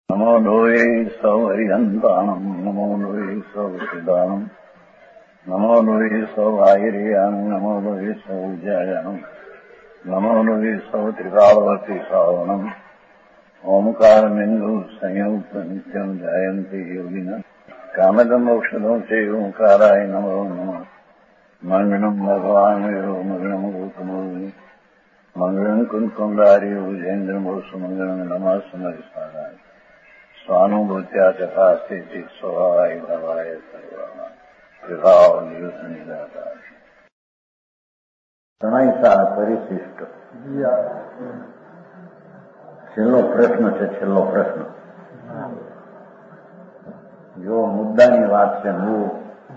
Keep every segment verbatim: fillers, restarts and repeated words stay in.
નમો લોહે સૌહરિહંતાણમ નમો લોહે સૌસિદાનમ નમો લોહે સૌઆયર્યાન નમો લોહે સૌજ્યાયાન નમો લોહે સૌત્રિકાળવતી સાવનમ ઓમકારમિંદુ સંયુક્ત નિત્યમ જાયંતી યોગિના કામદમોક્ષદો છે ઓંકારાય નમો નમઃ મંગળમ ભગવાન મંગળમ ગૌતમોની મંગળમ કુંકુંડારી વિજેન્દ્રમોષ મંગળમ નમઃ સમરિસારાય સ્વાનુભૂત્યા ચકાસ્તે સ્વભાવાય ભવાય સર્વા વિભાવ નિદાતા શરણાઈસાર પરિશિષ્ટ. છેલ્લો પ્રશ્ન છે. છેલ્લો પ્રશ્ન જો મુદ્દાની વાત છે. હું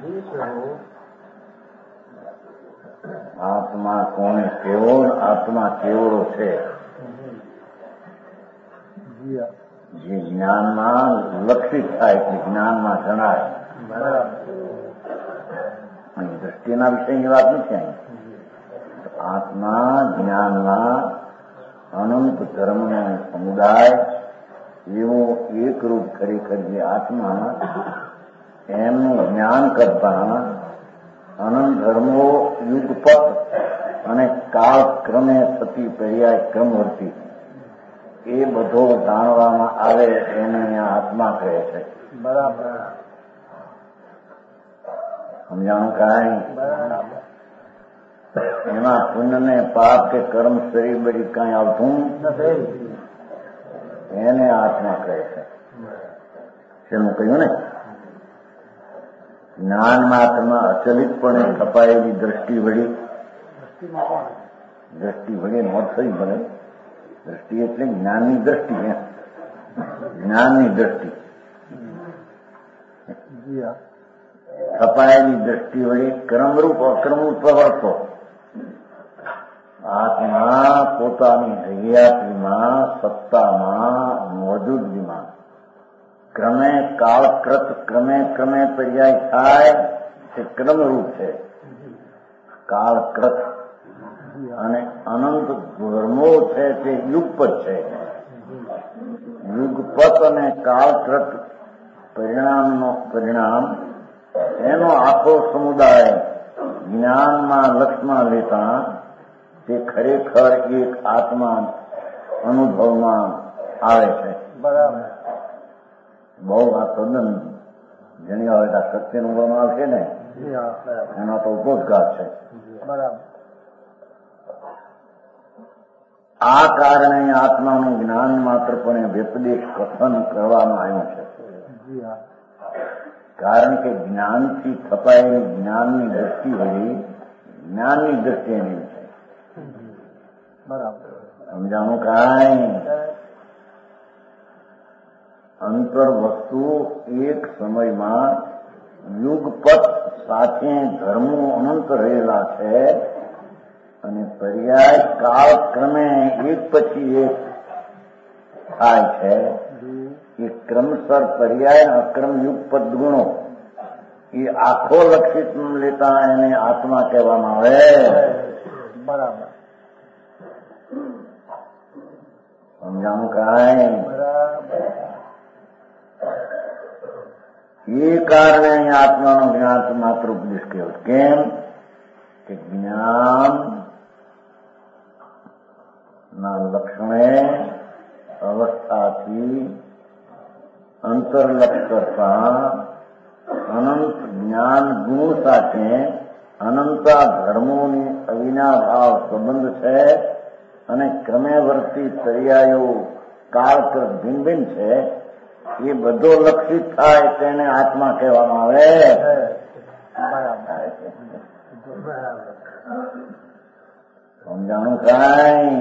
આત્મા કોને કેવો, આત્મા કેવડો છે જે જ્ઞાનમાં લક્ષિત થાય કે જ્ઞાનમાં જણાય. અહીં દ્રષ્ટિના વિષયની વાત નથી. અહીં આત્મા જ્ઞાનના અનંત ધર્મનો સમુદાય એવો એકરૂપ ખરેખર જે આત્મા એમનું જ્ઞાન કરતા અનંત ધર્મો યુગપત અને કાળક્રમે થતી પર્યાય ક્રમવર્તી એ બધો જાણવામાં આવે એને અહીંયા આત્મા કહે છે. બરાબર સમજાણું? કાંઈ એમાં પુણ્ય ને પાપ કે કર્મ શરીર બરી કઈ આવતું એને આત્મા કહે છે. શેનું કહ્યું ને? જ્ઞાન માત્રમાં અચલિતપણે ખપાયેલી દ્રષ્ટિ વળી દ્રષ્ટિ વળી મોત થઈ ભલે. દ્રષ્ટિ એટલે જ્ઞાનની દ્રષ્ટિ. જ્ઞાનની દ્રષ્ટિ ખપાયેલી દ્રષ્ટિ વળી ક્રમરૂપ અક્રમરૂપ પ્રવર્તો આત્મા પોતાની હૈયાતીમાં સત્તામાં મોજૂદગીમાં ક્રમે કાળકૃત ક્રમે ક્રમે પર્યાય થાય તે ક્રમરૂપ છે. કાળકૃત અને અનંત ધર્મો છે તે યુગપત છે. યુગપત અને કાળકૃત પરિણામનો પરિણામ એનો આખો સમુદાય જ્ઞાનમાં લક્ષમાં લેતા તે ખરેખર એક આત્મા અનુભવમાં આવે છે. બરાબર. બહુ આ તદ્દન જેની હવે શક્તિ અનુભવમાં આવશે ને એનો તો ઉપોદઘાત છે. બરાબર. આ કારણે આત્માનું જ્ઞાન માત્ર પણ વ્યપદેશ કથન કરવામાં આવ્યું છે. કારણ કે જ્ઞાનથી થપાયેલી જ્ઞાનની દ્રષ્ટિ વળી જ્ઞાનની દ્રષ્ટિ એની છે. બરાબર. સમજાણું? કાંઈ અંતર વસ્તુ એક સમયમાં યુગપત સાથે ધર્મો અનંત રહેલા છે અને પર્યાય કાળક્રમે એક પછી એક થાય છે. એ ક્રમસર પર્યાય અક્રમ યુગપત ગુણો એ આખો લક્ષિત લેતા એને આત્મા કહેવામાં આવે. બરાબર. સમજાણું? કાંઈ એ કારણે અહીંયા આત્માનો જ્ઞાન માત્ર ઉપદેશ કહેવો. કેમ કે જ્ઞાન ના લક્ષણે અવસ્થાથી અંતરલક્ષ કરતા અનંત જ્ઞાન ગુણ સાથે અનંતા ધર્મોની અવિનાભાવ સંબંધ છે અને ક્રમે વર્તી પર્યાયો કાળકૃત ભિન્ન ભિન્ન છે. એ બધો લક્ષિત થાય તેને આત્મા કહેવામાં આવે. સમજાણું? કાંઈ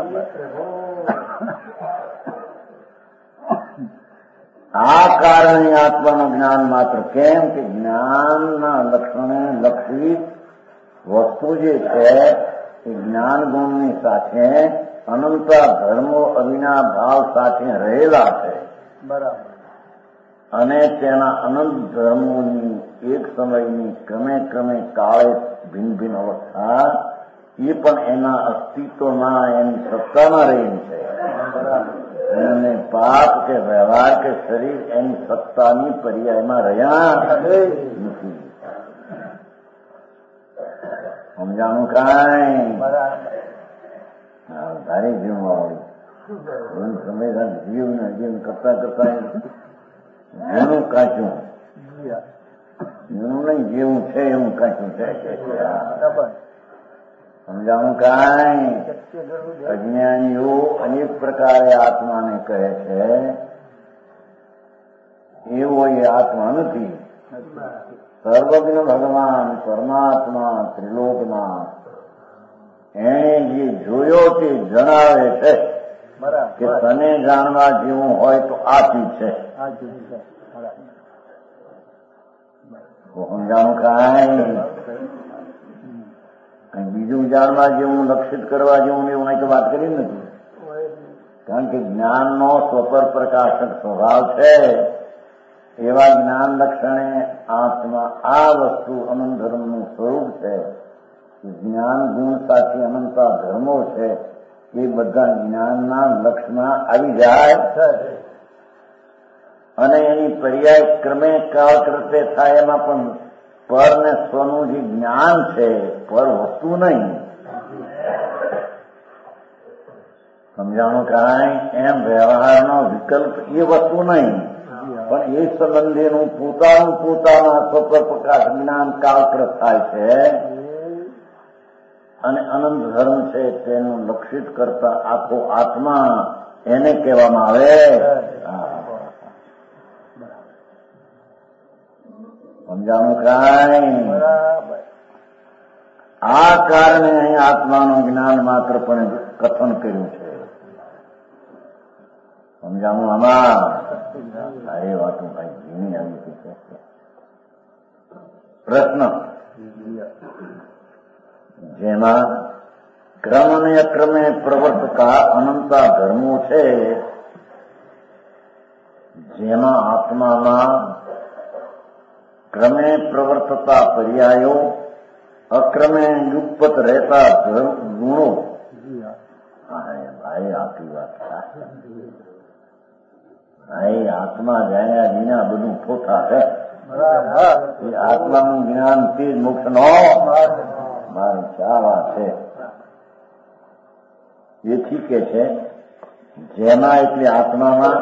આ કારણે આત્માનું જ્ઞાન માત્ર. કેમ કે જ્ઞાનના લક્ષણે લક્ષિત વસ્તુ જે છે એ જ્ઞાન ગુણની સાથે અનંતા ધર્મો અવિના ભાવ સાથે રહેલા છે. બરાબર. અને તેના અનંત ધર્મોની એક સમયની ક્રમે ક્રમે કાળે ભિન્ન ભિન્ન અવસ્થા એ પણ એના અસ્તિત્વમાં એની સત્તામાં રહેલી છે. અને બાપ કે વ્યવહાર કે શરીર એની સત્તાની પર્યાયમાં રહ્યા નથી. સમજાણું કાંઈ? તારી જીવવાળી સંવેદન જીવ ને જીવ કરતા કરતા જેનું કાચું જેનું નહીં જેવું છે એવું કાચું છે. સમજાણું કાંઈ? અજ્ઞાનીઓ અનેક પ્રકારે આત્માને કહે છે, એવો એ આત્મા નથી. સર્વજ્ઞ ભગવાન પરમાત્મા ત્રિલોકનાથ એને જે જોયો તે જણાવે છે કે તને જાણવા જેવું હોય તો આ ચીજ છે. સમજાણું કાંઈ? બીજું જાણવા જેવું, લક્ષિત કરવા જેવું એવું અહીં તો વાત કરી નથી. કારણ કે જ્ઞાનનો સ્વપર પ્રકાશક સ્વભાવ છે. એવા જ્ઞાન લક્ષણે આત્મા આ વસ્તુ અનંત ધર્મનું સ્વરૂપ છે. જ્ઞાન ગુણ સાથે અનંતા ધર્મો છે. એ બધા જ્ઞાનના લક્ષમાં આવી જાય અને એની પર્યાય ક્રમે કાળ કરતે થાય. એમાં પણ પર ને સ્વનું જે જ્ઞાન છે, પર વસ્તુ નહીં. સમજાણું કાંઈ? એમ વ્યવહારનો વિકલ્પ એ વસ્તુ નહીં, પણ એ સંબંધીનું પોતાનું પોતાના સ્વપ્ર પ્રકાશ જ્ઞાન કાળપ્રત થાય છે અને અનંત ધર્મ છે તેનું લક્ષિત કરતા આખો આત્મા એને કહેવામાં આવે. સમજાણું કાંઈ? આ કારણે અહીં આત્માનું જ્ઞાન માત્ર પણ કથન કર્યું છે. સમજાણું? આમાં એ વાતો ભાઈ જીની આવી છે. પ્રશ્ન જેમાં ક્રમ અને અક્રમે પ્રવર્તતા અનંતા ધર્મો છે, જેમાં આત્મામાં ક્રમે પ્રવર્તતા પર્યાયો, અક્રમે યુગપત રહેતા ગુણો. ભાઈ આખી વાત ભાઈ આત્મા જાણ્યા વિના બધું ખોટા છે. આત્માનું જ્ઞાન તે જ મોક્ષ નો મારી ચા વાત છે. એથી કે છે જેમાં એટલે આત્મામાં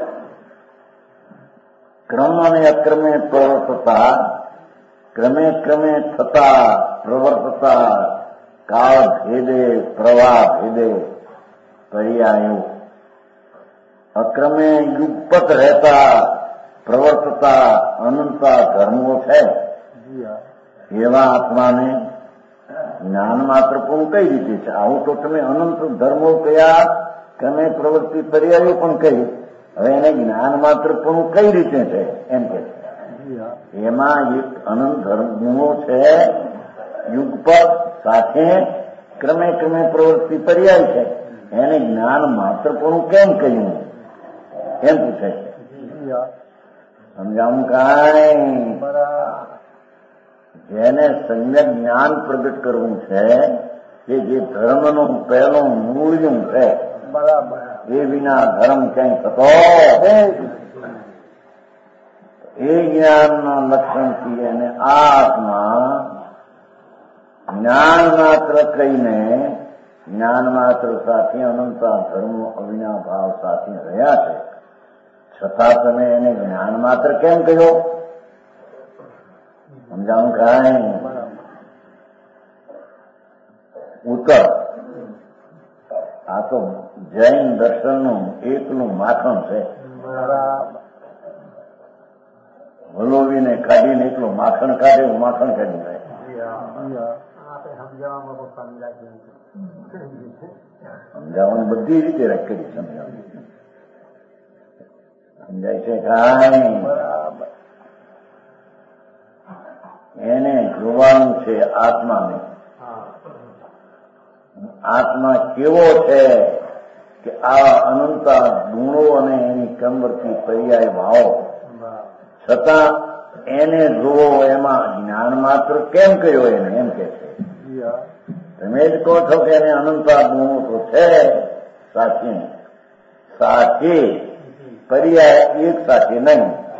ક્રમ અને અક્રમે પ્રવર્તતા, ક્રમે ક્રમે થતા પ્રવર્તતા કાળ ભેદે પ્રવાહ ભેદે પર્યાયો, અક્રમે યુગપત રહેતા પ્રવર્તતા અનંતા ધર્મો છે. એવા આત્માને જ્ઞાન માત્ર પણ કઈ રીતે છે? આવું તો તમે અનંત ધર્મો કયા, ક્રમે પ્રવૃત્તિ પર્યાયો પણ કહી, હવે એને જ્ઞાન માત્ર પણ કઈ રીતે છે એમ કે એમાં એક અનંત ધર્મો છે, યુગપત સાથે ક્રમે ક્રમે પ્રવૃત્તિ પર્યાય છે. એને જ્ઞાન માત્ર પણ કેમ કહ્યું એમ પૂછે છે. સમજાવું કાંઈ? જેને સમ્યક જ્ઞાન પ્રગટ કરવું છે કે જે ધર્મનું પહેલું મૂળ્યું છે, એ વિના ધર્મ ક્યાંય થતો એ જ્ઞાનના લક્ષણથી એને આત્મા જ્ઞાન માત્ર કહીને જ્ઞાન માત્ર સાથે અનંતા ધર્મો અવિના ભાવ સાથે રહ્યા છે. છતાં તમે એને જ્ઞાન માત્ર કેમ કહ્યો? સમજાવું કાંઈ? ઉત્તર આ તો જૈન દર્શનનું એકલું માખણ છે. વલોવીને કાઢીને એકલું માખણ કાઢે, માખણ કાઢી જાય. સમજાવવાનું બધી રીતે રાખી સમજાવવાનું સમજાય છે કાંઈ? એને જોવાનું છે આત્માને. આત્મા કેવો છે કે આ અનંતા ગુણો અને એની કમરથી પર્યાય ભાવો, છતાં એને જોવો એમાં જ્ઞાન માત્ર કેમ કર્યો એને એમ કે છે. તમે જ કહો છો કે એને અનંતા ગુણો તો છે સાચી સાચી પર્યાય એક સાથે નહીં.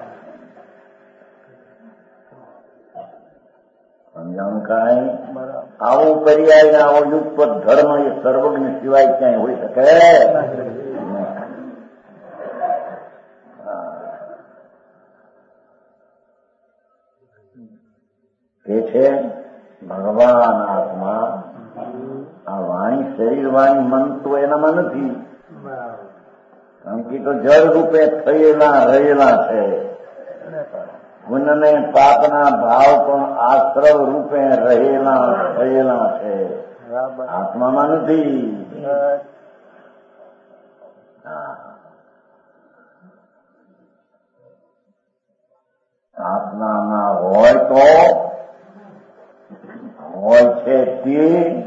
સમજાણું કાંઈ? આવો પર્યાય ને આવો યુગપત ધર્મ એ સર્વજ્ઞ સિવાય ક્યાંય હોઈ શકે કે છે ભગવાન આત્મા. આ વાણી શરીર વાણી મન તો એનામાં નથી, કારણ કે તો જળ રૂપે થયેલા રહેલા છે. પુણ્યને પાપના ભાવ પણ આશ્રવ રૂપે રહેલા થયેલા છે, આત્મામાં નથી. આત્મામાં હોય તો હોય છે તે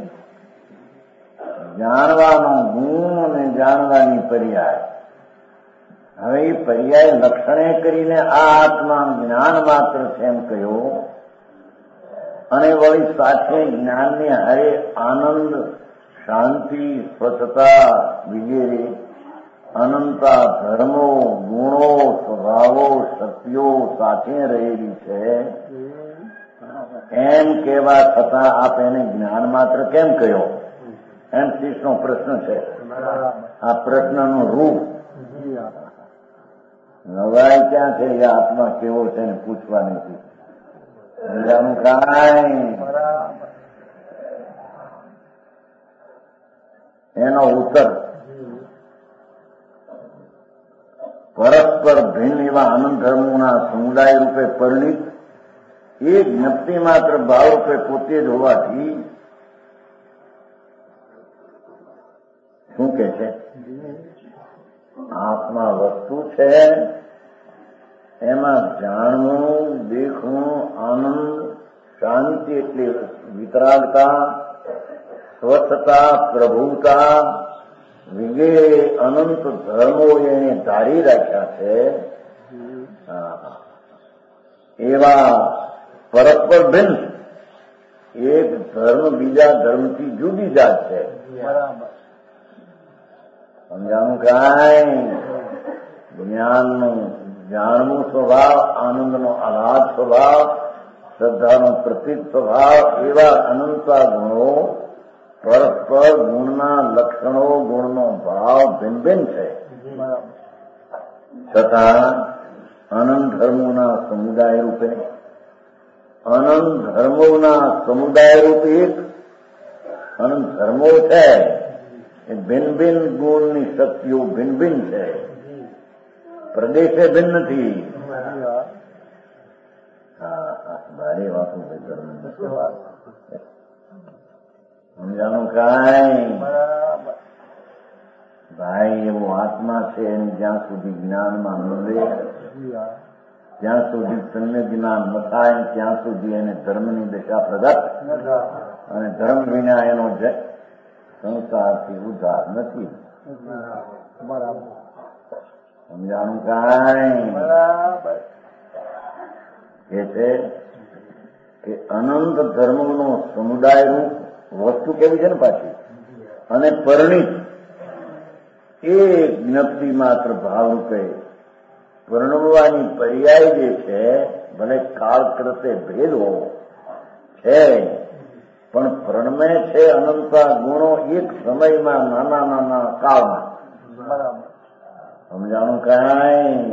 જાણવાનો ગુણ અને જાણવાની પર્યાય. હવે એ પર્યાય લક્ષણે કરીને આ આત્મા જ્ઞાન માત્ર છે એમ કહ્યો, અને વળી સાથે જ્ઞાનને હારે આનંદ, શાંતિ, સ્વચ્છતા વગેરે અનંતા ધર્મો, ગુણો, સ્વભાવો, શક્તિઓ સાથે રહેલી છે એમ કહેવા છતાં આપ એને જ્ઞાન માત્ર કેમ કહ્યો? એમ શીશનો પ્રશ્ન છે. આ પ્રશ્નનું રૂપ નવાઈ ક્યાં છે? એ આત્મા કેવો છે ને પૂછવા નથી. સમજાનું કાંઈ? એનો ઉત્તર પરસ્પર ભિન્ન એવા આનંદ ધર્મોના સમુદાય રૂપે પરિણિત એ જ્ઞપ્તિ માત્ર ભાવ રૂપે પોતે જ હોવાથી શું કે છે? આત્મા વસ્તુ છે, એમાં જાણવું, દેખવું, આનંદ, શાંતિ એટલે વિતરાગતા, સ્વચ્છતા, પ્રભુતા વગેરે અનંત ધર્મો એને ધારી રાખ્યા છે. એવા પરસ્પર ભિન્ન એક ધર્મ બીજા ધર્મથી જુદી જાત છે. સમજાણું કાંઈ? જ્ઞાનનું જાણવું સ્વભાવ, આનંદનો આહ્લાદ સ્વભાવ, શ્રદ્ધાનો પ્રતીક સ્વભાવ એવા અનંતા ગુણો પરસ્પર ગુણના લક્ષણો, ગુણનો ભાવ ભિન્ન ભિન્ન છે. છતાં અનંત ધર્મોના સમુદાય રૂપે અનંત ધર્મોના સમુદાય રૂપે એક અનંત ધર્મો છે. એ ભિન્ન ભિન્ન ગુણની શક્તિઓ ભિન્ન ભિન્ન છે, પ્રદેશે ભિન્ન નથી. હા, ભારે વાતો સમજાનું કાંઈ? ભાઈ એવો આત્મા છે એની જ્યાં સુધી જ્ઞાનમાં મળે, જ્યાં સુધી સમ્યક જ્ઞાન ન થાય ત્યાં સુધી એને ધર્મની દશા પ્રગટ, અને ધર્મ વિના એનો સંસારથી ઉદ્ધાર નથી. સમજાણું કાંઈ? કે છે કે અનંત ધર્મનો સમુદાય રૂપ વસ્તુ કેવી છે ને પાછી, અને પરિણિત એ જ્ઞપ્તિ માત્ર ભાવ રૂપે વર્ણવવાની પર્યાય જે છે, ભલે કાળ કરતે ભેદ હોવો છે, પણ પ્રણમે છે અનંતા ગુણો એક સમયમાં, નાના નાના કાળમાં. સમજાણું કાંઈ?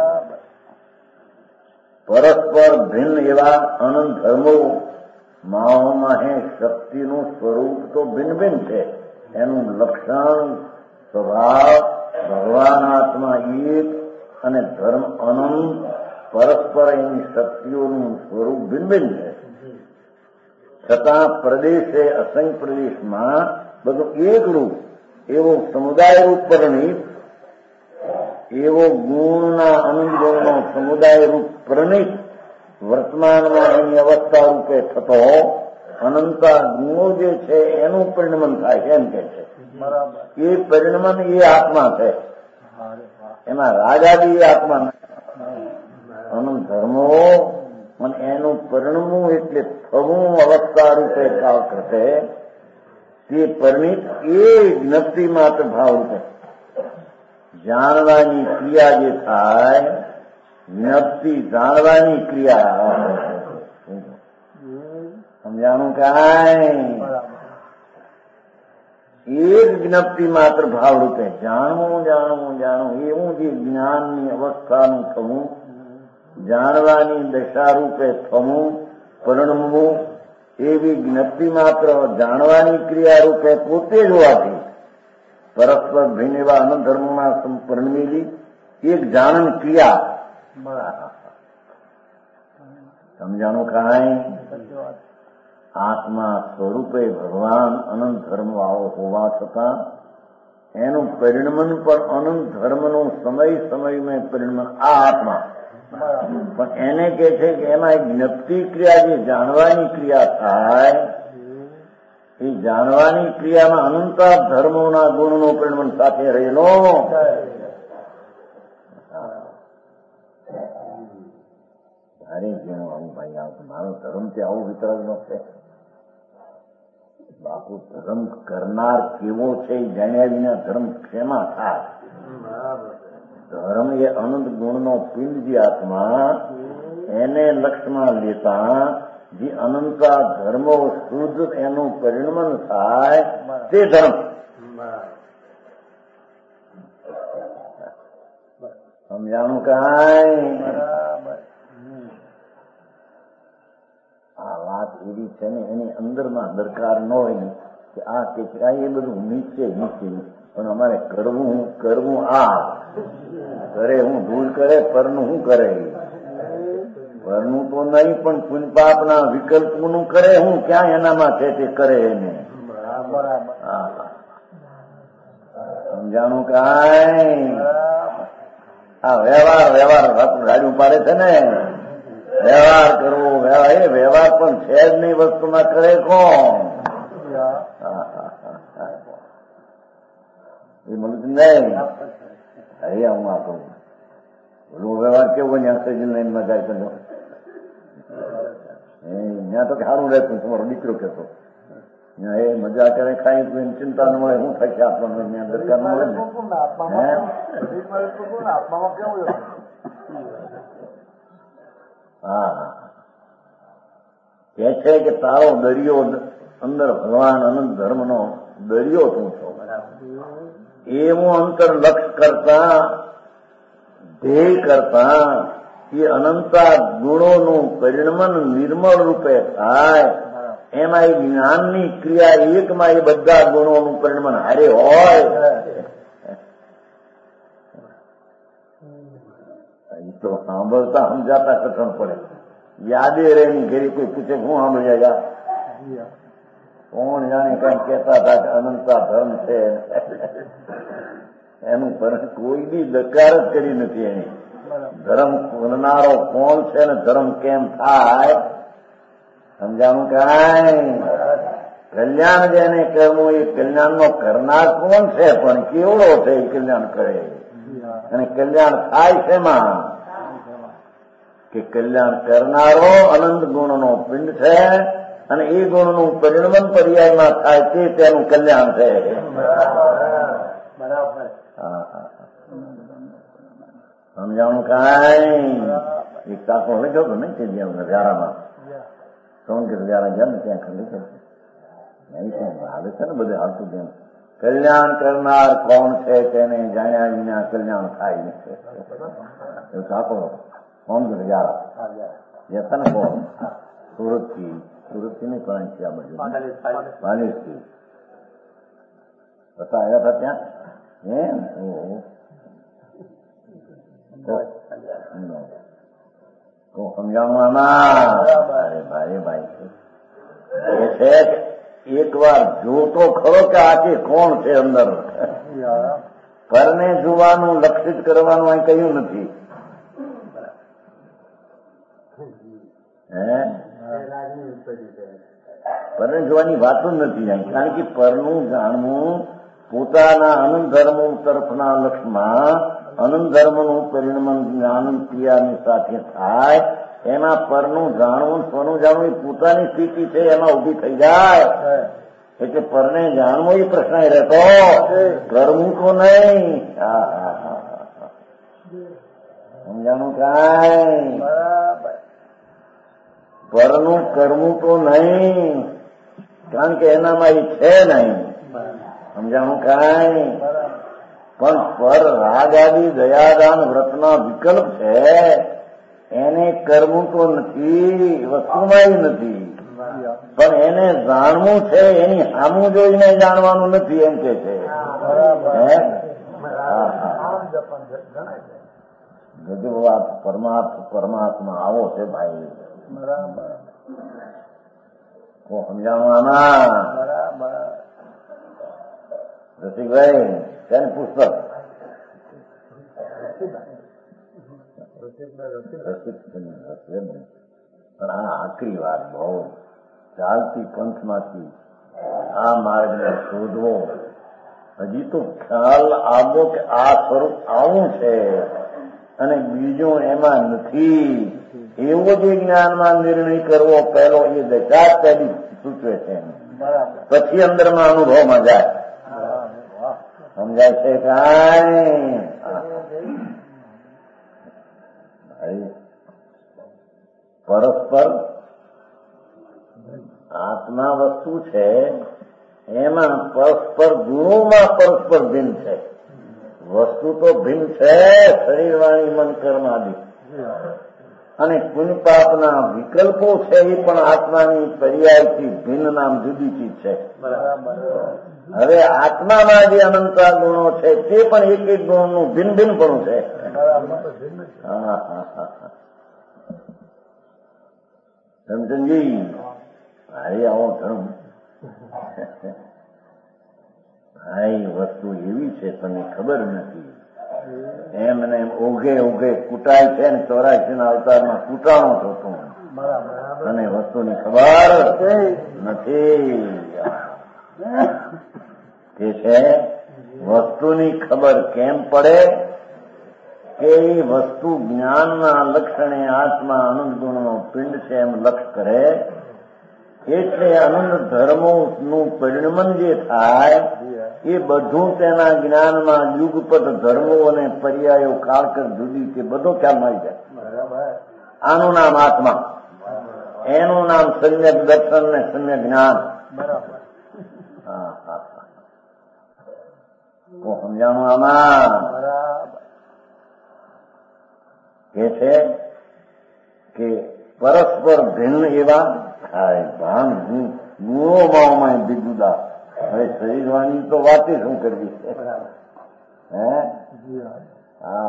પરસ્પર ભિન્ન એવા અનંત ધર્મો માહોમાહે શક્તિનું સ્વરૂપ તો ભિન્ન ભિન્ન છે, એનું લક્ષણ, સ્વભાવ ભગવાન આત્મા એક અને ધર્મ અનંત, પરસ્પર એની શક્તિઓનું સ્વરૂપ ભિન્ન ભિન્ન છે. છતાં પ્રદેશે અસંખ્ય પ્રદેશમાં બધું એક રૂપ એવો સમુદાય રૂપ પરિણિત, એવો ગુણના અનંત ગુણનો સમુદાય રૂપ પરિણિત વર્તમાનમાં એની અવસ્થા રૂપે થતો અનંતા ગુણો જે છે એનું પરિણમન થાય છે એમ કે છે. એ પરિણમન એ આત્મા છે, એમાં રાજાદી આત્મા અનંત ધર્મો અને એનું પરિણમવું એટલે થવું અવસ્થા રૂપે કાળ કરશે તે પરિણિત એ જ્ઞપ્તિ માત્ર ભાવ રૂપે જાણવાની ક્રિયા જે થાય જ્ઞપ્તિ જાણવાની ક્રિયા સમજાણું કાંઈ એક જ્ઞપ્તિ માત્ર ભાવ રૂપે જાણવું જાણવું જાણવું એવું જે જ્ઞાનની અવસ્થાનું થવું જાણવાની દશા રૂપે થવું પરિણમવું એવી જ્ઞપ્તિ માત્ર જાણવાની ક્રિયા રૂપે પોતે જ હોવાથી પરસ્પર ભિન્ન એવા અનંત ધર્મોમાં પરિણમેલી એક જાણન ક્રિયા સમજાણું કાંઈ આત્મા સ્વરૂપે ભગવાન અનંત ધર્મ વાળો હોવા છતાં એનું પરિણમન પણ અનંત ધર્મનું સમય સમયમાં પરિણમન આ આત્મા પણ એને કે છે કે એમાં એક જ્ઞપ્તિ ક્રિયા જે જાણવાની ક્રિયા થાય એ જાણવાની ક્રિયામાં અનંતા ધર્મોના ગુણનો પરિણમન સાથે રહેલો અરે જેનું આવું ભાઈ આવું મારો ધર્મ તે આવું વિતરક નો છે બાપુ ધર્મ કરનાર કેવો છે જાણ્યા વિના ધર્મ શેમાં થાય ધર્મ એ અનંત ગુણનો પિંડ જે આત્મા એને લક્ષ્યમાં લેતા જે અનંતા ધર્મો શુદ્ધ એનું પરિણમન થાય તે ધર્મ સમજાણું કાંઈ આ વાત એવી છે ને એની અંદરમાં દરકાર ન હોય ને કે આ કે એ બધું નીચે નીચે પણ અમારે કરવું કરવું આ કરે હું ભૂલ કરે પરનું શું કરે પરનું તો નહીં પણ પુણ્યપાપના વિકલ્પનું કરે હું ક્યાં એનામાં છે તે કરે એને સમજાણું કાંઈ આ વ્યવહાર વ્યવહાર ગાડી ઉપાડે છે ને વ્યવહાર કરવો વ્યવહાર એ વ્યવહાર પણ છે જ નહીં વસ્તુમાં કરે કોણ એ મળતું નહીં અરે હું આ કહું બોલું વ્યવહાર કેવો ત્યાં સજીલ લાઈનમાં જાય તો ત્યાં તો સારું રહેતું તમારો દીકરો કહેતો ત્યાં એ મજા કરે ખાઈ પીને ચિંતા ન મળે શું થશે આપણને ત્યાં દરકાર ન મળે ને હા કે છે કે તારો દરિયો અંદર ભગવાન અનંત ધર્મનો દરિયો તું છો એવું અંતર લક્ષ કરતા ધ્યેય કરતા એ અનંતા ગુણોનું પરિણમન નિર્મળ રૂપે થાય એમાં એ જ્ઞાનની ક્રિયા એકમાં એ બધા ગુણોનું પરિણમન હારે હોય તો સાંભળતા સમજાતા કઠણ પડે યાદે રહેની ઘેરી કોઈ પૂછે હું સાંભળી ગયા કોણ જાણે કઈ કહેતા હતા કે અનંતા ધર્મ છે એનું કોઈ બી દકાર જ કરી નથી એની ધર્મ કરનારો કોણ છે ને ધર્મ કેમ થાય સમજાણું કાંઈ કલ્યાણ જેને કરવું એ કલ્યાણનો કરનાર કોણ છે પણ કેવડો છે એ કલ્યાણ કરે અને કલ્યાણ થાય છે માં કે કલ્યાણ કરનારો અનંત ગુણનો પિંડ છે અને એ ગુણનું પરિણમન પર્યાયમાં થાય તે તેનું કલ્યાણ છે સમજાણું કાંઈ એક તાકો લખ્યો તો નહીં તે નજારામાં સોન કે નજારા ગયા ને ત્યાં ખંડી છે નહીં ત્યાં હાલે છે ને બધે હાલતું તેમ કલ્યાણ કરનાર કોણ છે તેને જાણ્યા વિના કલ્યાણ થાય નથી એવું તાકો કોણ કે નજારા જતા ને કોણ સુરત થી સુરત થી નહીં પણ છે આ બાજુ બાલીસ થી બધા આવ્યા હતા ત્યાં એમ સમજાણું આમાં અરે ભાઈ ભાઈ એ છે એક વાર જોતો ખરો કે આજે કોણ છે અંદર પરને જોવાનું લક્ષિત કરવાનું અહીં કહ્યું નથી હે પરને જોવાની વાતો નથી અહીં કારણ કે પરનું જાણવું પોતાના અનંત ધર્મો તરફના લક્ષમાં અનંત ધર્મનું પરિણમન જ્ઞાન ક્રિયાની સાથે થાય એમાં પરનું જાણવું સ્વનું જાણવું એ પોતાની સ્થિતિ છે એમાં ઉભી થઈ જાય એટલે પરને જાણવો એ પ્રશ્ન રહેતો, કરવું તો નહીં. હા હા હા હા સમજાણું કાંઈ? પરનું કરવું તો નહીં, કારણ કે એનામાં એ છે નહીં. સમજાણું કાંઈ? પણ પર રાગ આદિ દયાદાન વ્રતના વિકલ્પ છે, એને કરવું તો નથી, વસ્તુમાં નથી. પણ એને જાણવું છે, એની સામું જોઈને જાણવાનું નથી એમ કે છે. બધું વાત પરમાત્મા આવો છે ભાઈ. સમજાણું આમાં? રસિકભાઈ તેનું પુસ્તક પણ આ આખરી વાત બહુ ચાલતી પંથમાંથી આ માર્ગને શોધવો. હજી તો ખ્યાલ આવવો કે આ સ્વરૂપ આવું છે અને બીજું એમાં નથી, એવો જે જ્ઞાનમાં નિર્ણય કરવો પહેલો એ દશા પહેલી સૂચવે છે. પછી અંદરમાં અનુભવમાં જાય. સમજાય છે કાંઈ? પરસ્પર આત્મા વસ્તુ છે, એમાં પરસ્પર ગુણોમાં પરસ્પર ભિન્ન છે. વસ્તુ તો ભિન્ન છે, શરીર વાણી મન કર્મ આદિ, અને પુણ્ય પાપના વિકલ્પો છે એ પણ આત્માની પર્યાયથી ભિન્ન નામ જુદી ચીજ છે. હવે આત્મામાં જે અનંતા ગુણો છે તે પણ એક એક ગુણનું ભિન્ન ભિન્ન પણ છે. હા હા હા સમજી ભાઈ આવો ધર્મ ભાઈ વસ્તુ એવી છે તમને ખબર નથી. એમ ને એમ ઓઘે ઓઘે કૂટાય છે ને ચોરાશી ના અવતારમાં કૂટાણો થતો અને વસ્તુની ખબર નથી. કે છે વસ્તુની ખબર કેમ પડે કે એ વસ્તુ જ્ઞાનના લક્ષણે આત્મા અનંત ગુણનો પિંડ છે એમ લક્ષ કરે, એટલે અનંત ધર્મોનું પરિણમન જે થાય એ બધું તેના જ્ઞાનમાં યુગપત ધર્મો અને પર્યાયો કાળકર જુદી તે બધો ખ્યાલ મળી જાય. આનું નામ આત્મા, એનું નામ સમ્યક દર્શન ને સમ્યક જ્ઞાન. હા હા તો સમજાણું આમાં? કે છે કે પરસ્પર ભિન્ન એવા થાય ભાન ગુણોમાં જુદા. હવે શરીર વાણી તો વાત શું કરવી છે? હે હા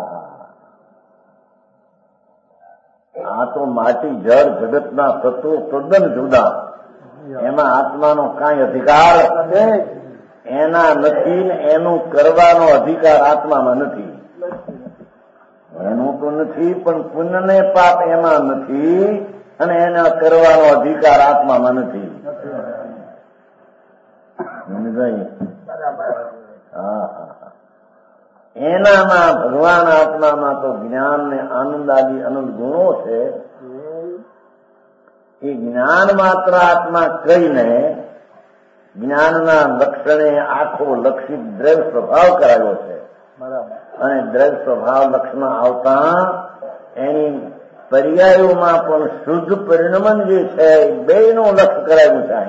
આ તો માટી જળ જગતના તત્વો તદ્દન જુદા, એમાં આત્માનો કાંઈ અધિકાર એના નથી ને એનું કરવાનો અધિકાર આત્મામાં નથી. એનું તો નથી, પણ પુણ્ય ને પાપ એમાં નથી અને એના કરવાનો અધિકાર આત્મામાં નથી. હા હા એનામાં ભગવાન આત્મામાં તો જ્ઞાન ને આનંદ આદિ અનંત ગુણો છે. એ જ્ઞાન માત્ર આત્મા કહીને જ્ઞાનના લક્ષણે આખો લક્ષિત દ્રવ્ય સ્વભાવ કરાયો છે. અને દ્રવ્ય સ્વભાવ લક્ષમાં આવતા એની પર્યાયોમાં પણ શુદ્ધ પરિણમન જે છે એ બે નું લક્ષ કરાયું છે.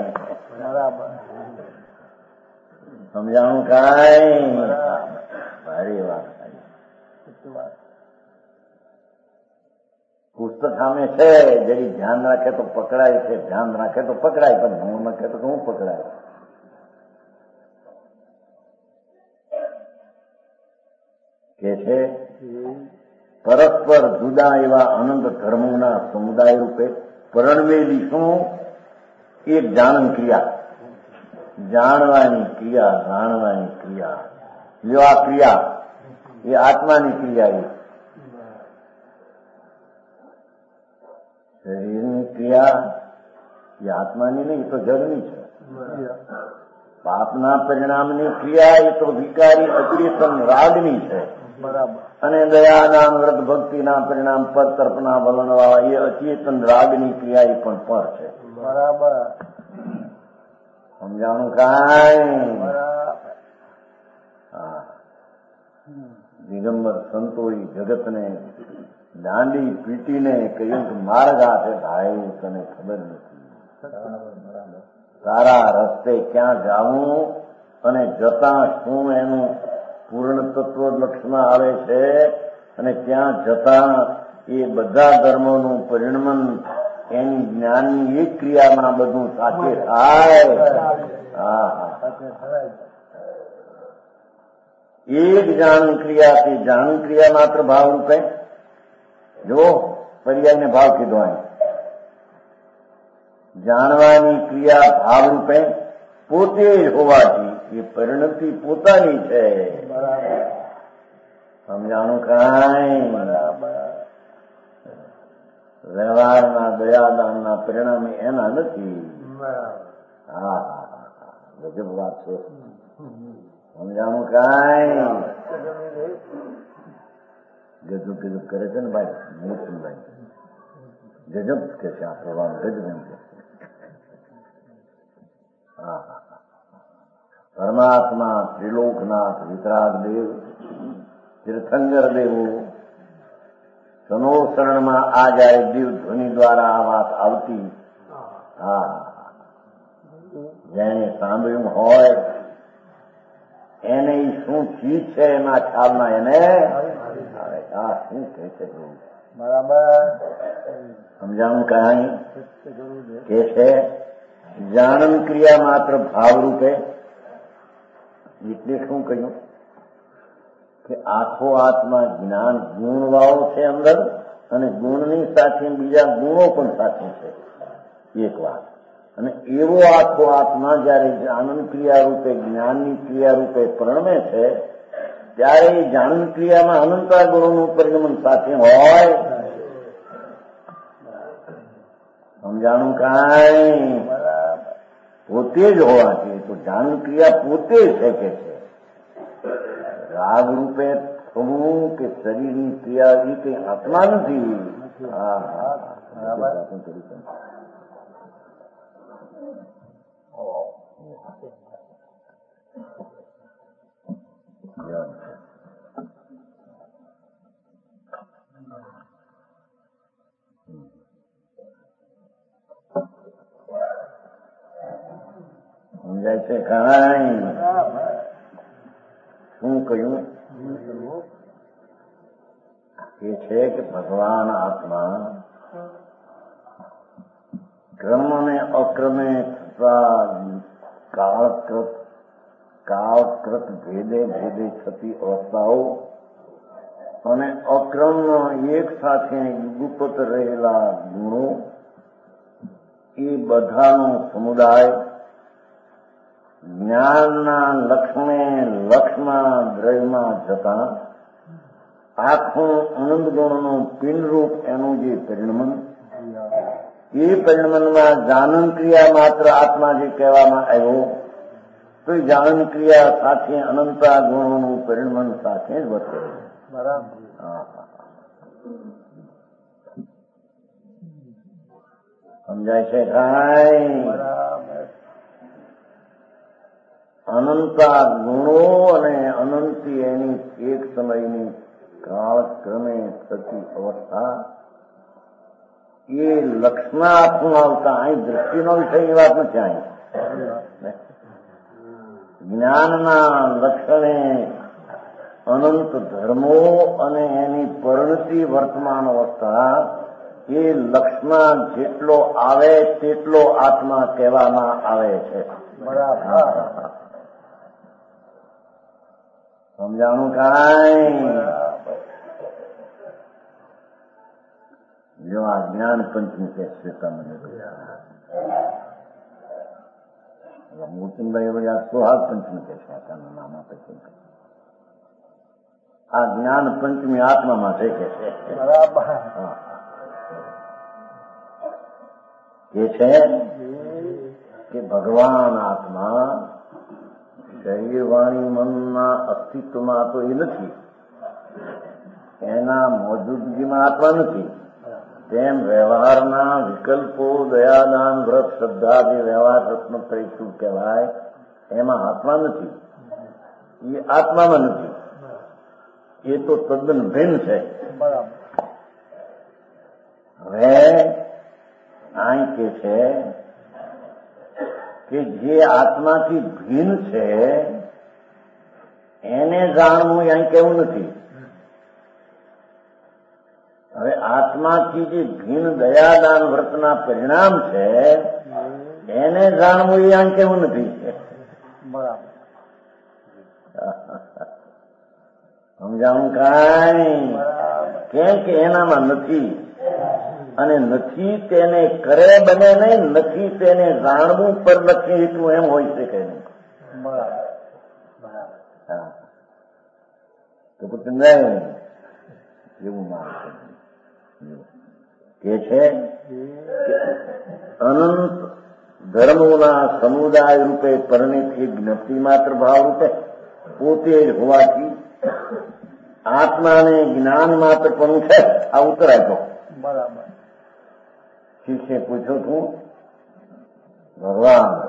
સમજાણું કાંઈ? ભારી વાત. પુસ્તક સામે છે, જરી ધ્યાન રાખે તો પકડાય છે, ધ્યાન રાખે તો પકડાય, પણ હું રાખે તો હું પકડાય. કે છે પરસ્પર જુદા એવા અનંત ધર્મોના સમુદાય રૂપે પરણવેલી શું? એક જાણન ક્રિયા, જાણવાની ક્રિયા, જાણવાની ક્રિયા. જો આ ક્રિયા એ આત્માની ક્રિયા, એ શરીરની ક્રિયા એ આત્માની નહીં, એ તો જળની છે. પાપના પરિણામની ક્રિયા એ તો વિકારી અચેતન રાગની છે. અને દયાદાન વ્રત ભક્તિના પરિણામ પર તર્પના વલણ વાળા એ અચેતન રાગની ક્રિયા એ પણ પર છે. બરાબર. સમજાણું કાંઈ? બરાબર. હા, દિગંબર સંતોએ જગતને દાંડી પીટીને કહ્યું કે માર્ગ આપે ભાઈ, તને ખબર નથી તારા રસ્તે ક્યાં જાવું અને જતા શું એનું પૂર્ણ તત્વ લક્ષમાં આવે છે, અને ત્યાં જતા એ બધા ધર્મોનું પરિણમન એની જ્ઞાનની એક ક્રિયામાં બધું સાથે થાય. હા હા, એક જાણ ક્રિયાથી જાણ ક્રિયા માત્ર ભાવ રૂપે, જો પર્યાયને ભાવ કીધો અહીં, જાણવાની ક્રિયા ભાવ રૂપે પોતે જ હોવાથી એ પરિણતિ પોતાની છે. સમજાણું કાંઈ? વ્યવહારના દયાદાનના પરિણામે એના નથી. હા હા હા, ગજબ વાત છે. સમજાણું કાંઈ? ગજબ ગજબ કરે છે ને ભાઈ મોહનભાઈ, ગજબ કે છે આ પ્રવાહ, ગજબ એમ કે છે. હા હા, પરમાત્મા ત્રિલોકનાથ વિતરાગ દેવ તીર્થંકર દેવો સનોસરણમાં આ જયારે દિવ ધ્વનિ દ્વારા આ વાત આવતી, હા, જેને સાંભળ્યું હોય એને શું ચીજ છે એના ખ્યાલમાં એને આ શું કહે છે બરાબર. સમજાણું કાંઈ? કે છે જાણન ક્રિયા માત્ર ભાવરૂપે, એટલે શું કહ્યું કે આખો આત્મા જ્ઞાન ગુણવાળો છે અંદર, અને ગુણની સાથે બીજા ગુણો પણ સાથે છે, એક વાત. અને એવો આખો આત્મા જયારે જાણન ક્રિયા રૂપે જ્ઞાનની ક્રિયા રૂપે પરિણમે છે ત્યારે એ જાણન ક્રિયામાં અનંતા ગુણોનું પરિણમન સાથે હોય. સમજાણું કાંઈ? પોતે જ હોવાથી તો જાણન ક્રિયા પોતે છે કે છે. રાગ રૂપે થવું કે શરીરની ક્રિયા એ કઈ આત્મા નથી. હા હા, સમજાય છે કાંઈ? શું કહ્યું? એ છે કે ભગવાન આત્મા ક્રમ અને અક્રમે થતા કાળકૃત કાળકૃત ભેદે ભેદે થતી અવસ્થાઓ અને અક્રમ એક સાથે યુગપત રહેલા ગુણો, એ બધાનો સમુદાય જ્ઞાનના લક્ષણે લક્ષમાં દ્રવ્યમાં જતા આખું આનંદ ગુણનું પિંડરૂપ એનું જે પરિણમન, એ પરિણમનમાં જાનન ક્રિયા માત્ર આત્મા જે કહેવામાં આવ્યો, તો એ જાનન ક્રિયા સાથે અનંતા ગુણોનું પરિણમન સાથે જ વર્તે. બરાબર. સમજાય છે કાંઈ? અનંતા ગુણો અને અનંતી એની એક સમયની કાળક્રમે થતી અવસ્થા, એ લક્ષમાં આપવું આવતા અહીં દ્રષ્ટિનો વિષય એ વાત નથી. અહીં જ્ઞાનના લક્ષણે અનંત ધર્મો અને એની પરિણતિ વર્તમાન અવસ્થા, એ લક્ષમાં જેટલો આવે તેટલો આત્મા કહેવામાં આવે છે. બરાબર. સમજાણું કાંઈ? જો આ જ્ઞાન પંચમી કે શ્વેતા મને મોતીભાઈ વળી આ સુહાગ પંચમી કે છે, નામ આપે છે. આ જ્ઞાન પંચમી આત્મામાં છે કે છે. બરાબર. એ છે કે ભગવાન આત્મા શરીર વાણી મનના અસ્તિત્વમાં તો એ નથી, એના મોજૂદગીમાં આત્મા નથી, તેમ વ્યવહારના વિકલ્પો દયાદાન વ્રત શ્રદ્ધા જે વ્યવહાર રત્ન પરિચું કહેવાય એમાં આત્મા નથી, એ આત્મામાં નથી, એ તો તદ્દન ભિન્ન છે. હવે આ કે છે કે જે આત્માથી ભિન્ન છે એને જાણવું અહીં કેવું નથી. હવે આત્માથી જે ભિન્ન દયાદાન વ્રતના પરિણામ છે એને જાણવું એ અહીં કેવું નથી. સમજાવું કાંઈ? કેમ કે એનામાં નથી, અને નથી તેને કરે બને નહીં, નથી તેને જાણવું પર લખી એટલું એમ હોય શકે નહીં. તો પછી નહીં એવું માનશે કે છે અનંત ધર્મોના સમુદાય રૂપે પરિણિત એક જ્ઞપ્તિ માત્ર ભાવ રૂપે પોતે જ હોવાથી આત્માને જ્ઞાન માત્ર પણ છે. આ ઉત્તર આપ્યો. બરાબર. શિષ્ય પૂછ્યું તું, ભગવાન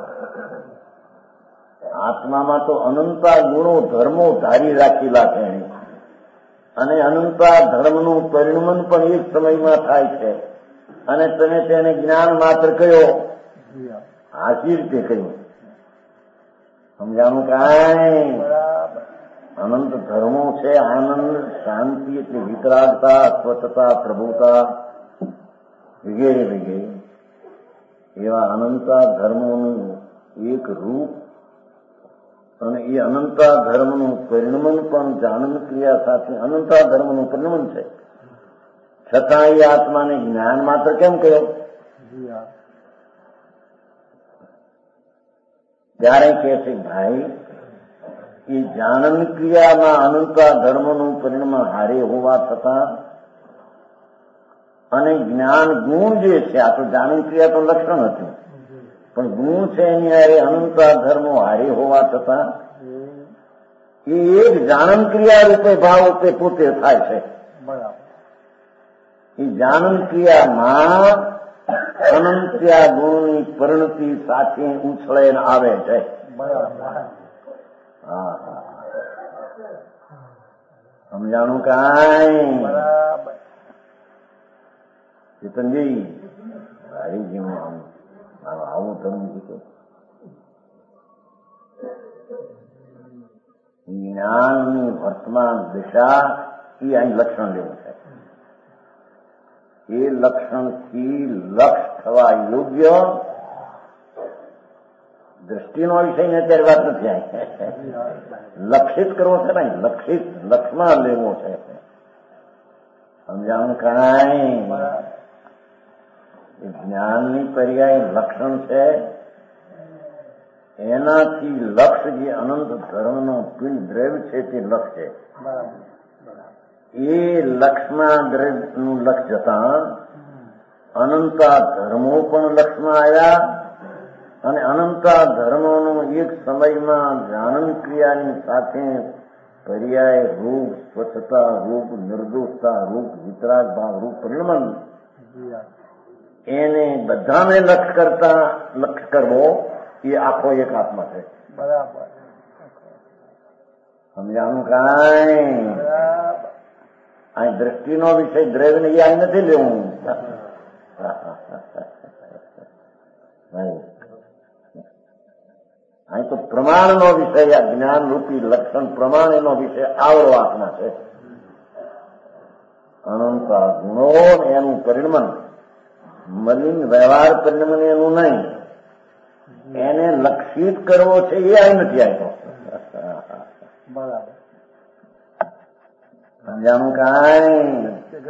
આત્મામાં તો અનંતા ગુણો ધર્મો ધારી રાખેલા છે અને અનંતા ધર્મનું પરિણમન પણ એક સમયમાં થાય છે, અને તમે તેને જ્ઞાન માત્ર કયો, આશી રીતે કહ્યું. સમજાનું કાંઈ? અનંત ધર્મો છે, આનંદ, શાંતિ એટલે વિતરાગતા, સ્વચ્છતા, પ્રભુતા વગેરે વગેરે એવા અનંતા ધર્મોનું એક રૂપ, અને એ અનંતા ધર્મનું પરિણમન પણ જાનન ક્રિયા સાથે અનંતા ધર્મનું પરિણમન છે. છતાં એ આત્માને જ્ઞાન માત્ર કેમ કહ્યો? ત્યારે કહે છે ભાઈ એ જાનન ક્રિયામાં અનંતા ધર્મનું પરિણામ હારે હોવા છતાં અને જ્ઞાન ગુણ જે છે, આ તો જાનન ક્રિયા તો લક્ષણ હતું, પણ ગુણ છે એની હારે અનંતા ધર્મો હારે હોવા છતાં એ એક જાનન ક્રિયા રૂપે ભાવ રૂપે પોતે થાય છે. એ જાનન ક્રિયામાં અનંત્યા ગુણની પરિણતિ સાથે ઉછળે આવે છે. હા હા સમજાણું કાંઈ? ચેતનજી હરિજી હું આવું ધર્મ કીધું. જ્ઞાનની વર્તમાન દિશા એ અહીં લક્ષણ લેવું છે. એ લક્ષણથી લક્ષ થવા યોગ્ય દ્રષ્ટિનો વિષય ને અત્યારે વાત નથી આવી. લક્ષિત કરવો છે ને, લક્ષિત લક્ષમાં લેવો છે. સમજાણું કાંઈ? જ્ઞાનની પર્યાય લક્ષણ છે, એનાથી લક્ષ જે અનંત ધર્મનો પિંડ દ્રવ્ય છે તે લક્ષ છે. એ લક્ષમાં દ્રવ્યનું લક્ષ જતા અનંતા ધર્મો પણ લક્ષમાં આવ્યા, અને અનંતા ધર્મોનું એક સમયમાં જાનન ક્રિયાની સાથે પર્યાય રૂપ, સ્વચ્છતા રૂપ, નિર્દોષતા રૂપ, વિતરાગ ભાવ રૂપ પરિણમન, એને બધાને લક્ષ કરતા લક્ષ કરવો એ આખો એક આત્મા છે. બરાબર. સમજાણું કાંઈ? અહીં દ્રષ્ટિનો વિષય દ્રવ્ય ને એ અહીં નથી લેવું. અહીં તો પ્રમાણનો વિષય, જ્ઞાન રૂપી લક્ષણ પ્રમાણ એનો વિષય આવડો આત્મા છે. અનંતા ગુણો એનું પરિણમન, મલિન વ્યવહાર પરિણમન એનું નહીં, એને લક્ષિત કરવો છે એ અહીં નથી આવ્યો. બરાબર. સમજાણું કાંઈ?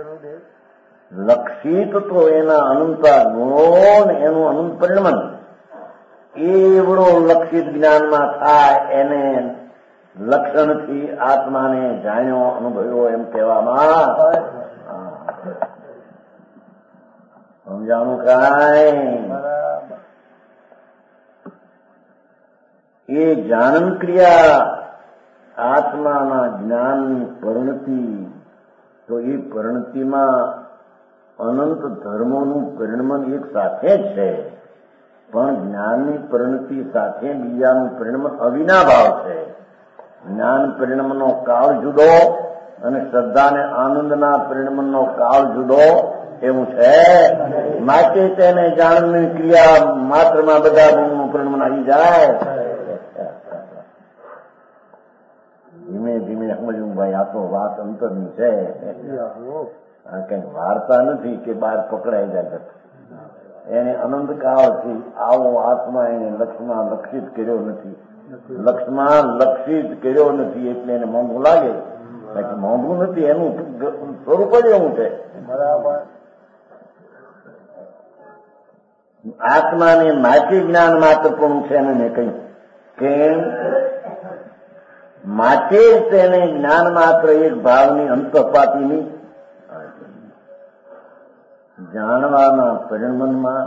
લક્ષિત તો એના અનંતા ગુણો ને એનું અનંત પરિણમન, એવડો લક્ષિત જ્ઞાનમાં થાય એને લક્ષણથી આત્માને જાણ્યો, અનુભવ્યો એમ કહેવામાં. સમજાણું કાંઈ? એ જાનન ક્રિયા આત્માના જ્ઞાનની પરિણતિ, તો એ પરિણતિમાં અનંત ધર્મોનું પરિણમન એક સાથે જ છે, પણ જ્ઞાનની પરિણતિ સાથે બીજાનું પરિણમન અવિનાભાવ છે. જ્ઞાન પરિણમનનો કાળ જુદો અને શ્રદ્ધા અને આનંદના પરિણમનનો કાળ જુદો એવું છે. માટે તેને જાણવાની ક્રિયા માત્રમાં બધા ગુણનું પરિણમન આવી જાય. ધીમે ધીમે સમજવું ભાઈ, આ તો વાત અંતરની છે, આ કઈ વાર્તા નથી કે બહાર પકડાઈ જાય. એને અનંતકાળથી આવો આત્મા એને લક્ષમાં લક્ષિત કર્યો નથી, લક્ષમાં લક્ષિત કર્યો નથી એટલે એને મોંઘું લાગે. મોંઘું નથી, એનું સ્વરૂપ જ એવું છે. બરાબર. આત્માને માટે જ્ઞાન માત્ર પણ છે એને મેં કહ્યું. કેમ? માટે તેને જ્ઞાન માત્ર એક ભાવની અંતપાતીની જાણવાના પરિણમનમાં,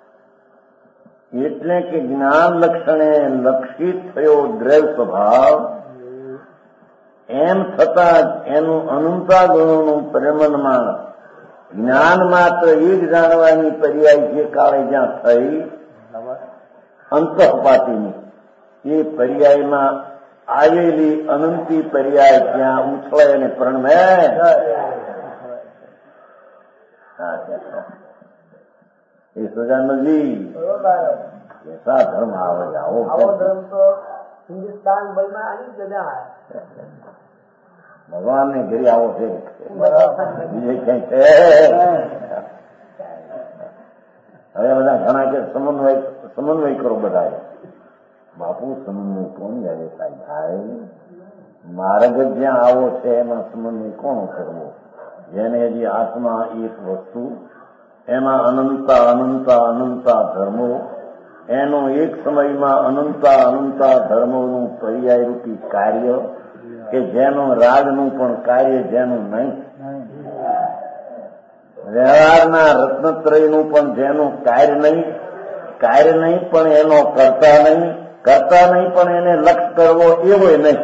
એટલે કે જ્ઞાન લક્ષણે લક્ષિત થયો દ્રવ્ય સ્વભાવ, એમ થતાં એનું અનંતા ગુણોનું પરિણમનમાં જ્ઞાન માત્ર એક જાણવાની પર્યાય જે કાળે જ્યાં થઈ અંતપાતીની, એ પર્યાયમાં આવેલી અનંતી પર્યાય ત્યાં ઉછળે અને પરિણમે. એ સજાનંદજી એસા ધર્મ આવે, આવો ધર્મ તો હિન્દુસ્તાન ભરમાં આવી જગા ભગવાનને ઘરે આવો છે, બીજે ક્યાંય છે. હવે બધા ઘણા કે સમન્વય સમન્વય કરો બધા. બાપુ સમન્વય કોણ યારે થાય ભાઈ? માર્ગ જ્યાં આવો છે એમાં સમન્વય કોણ કરવો? જેને હજી આત્મા એક વસ્તુ, એમાં અનંતા અનંતા અનંતા ધર્મો, એનો એક સમયમાં અનંતા અનંતા ધર્મોનું પર્યાયરૂપી કાર્ય, કે જેનું રાજનું પણ કાર્ય જેનું નહીં, વ્યવહારના રત્નત્રયનું પણ જેનું કાર્ય નહીં, કાર્ય નહીં પણ એનો કરતા નહીં, કરતા નહીં પણ એને લક્ષ કરવો એવો નહીં.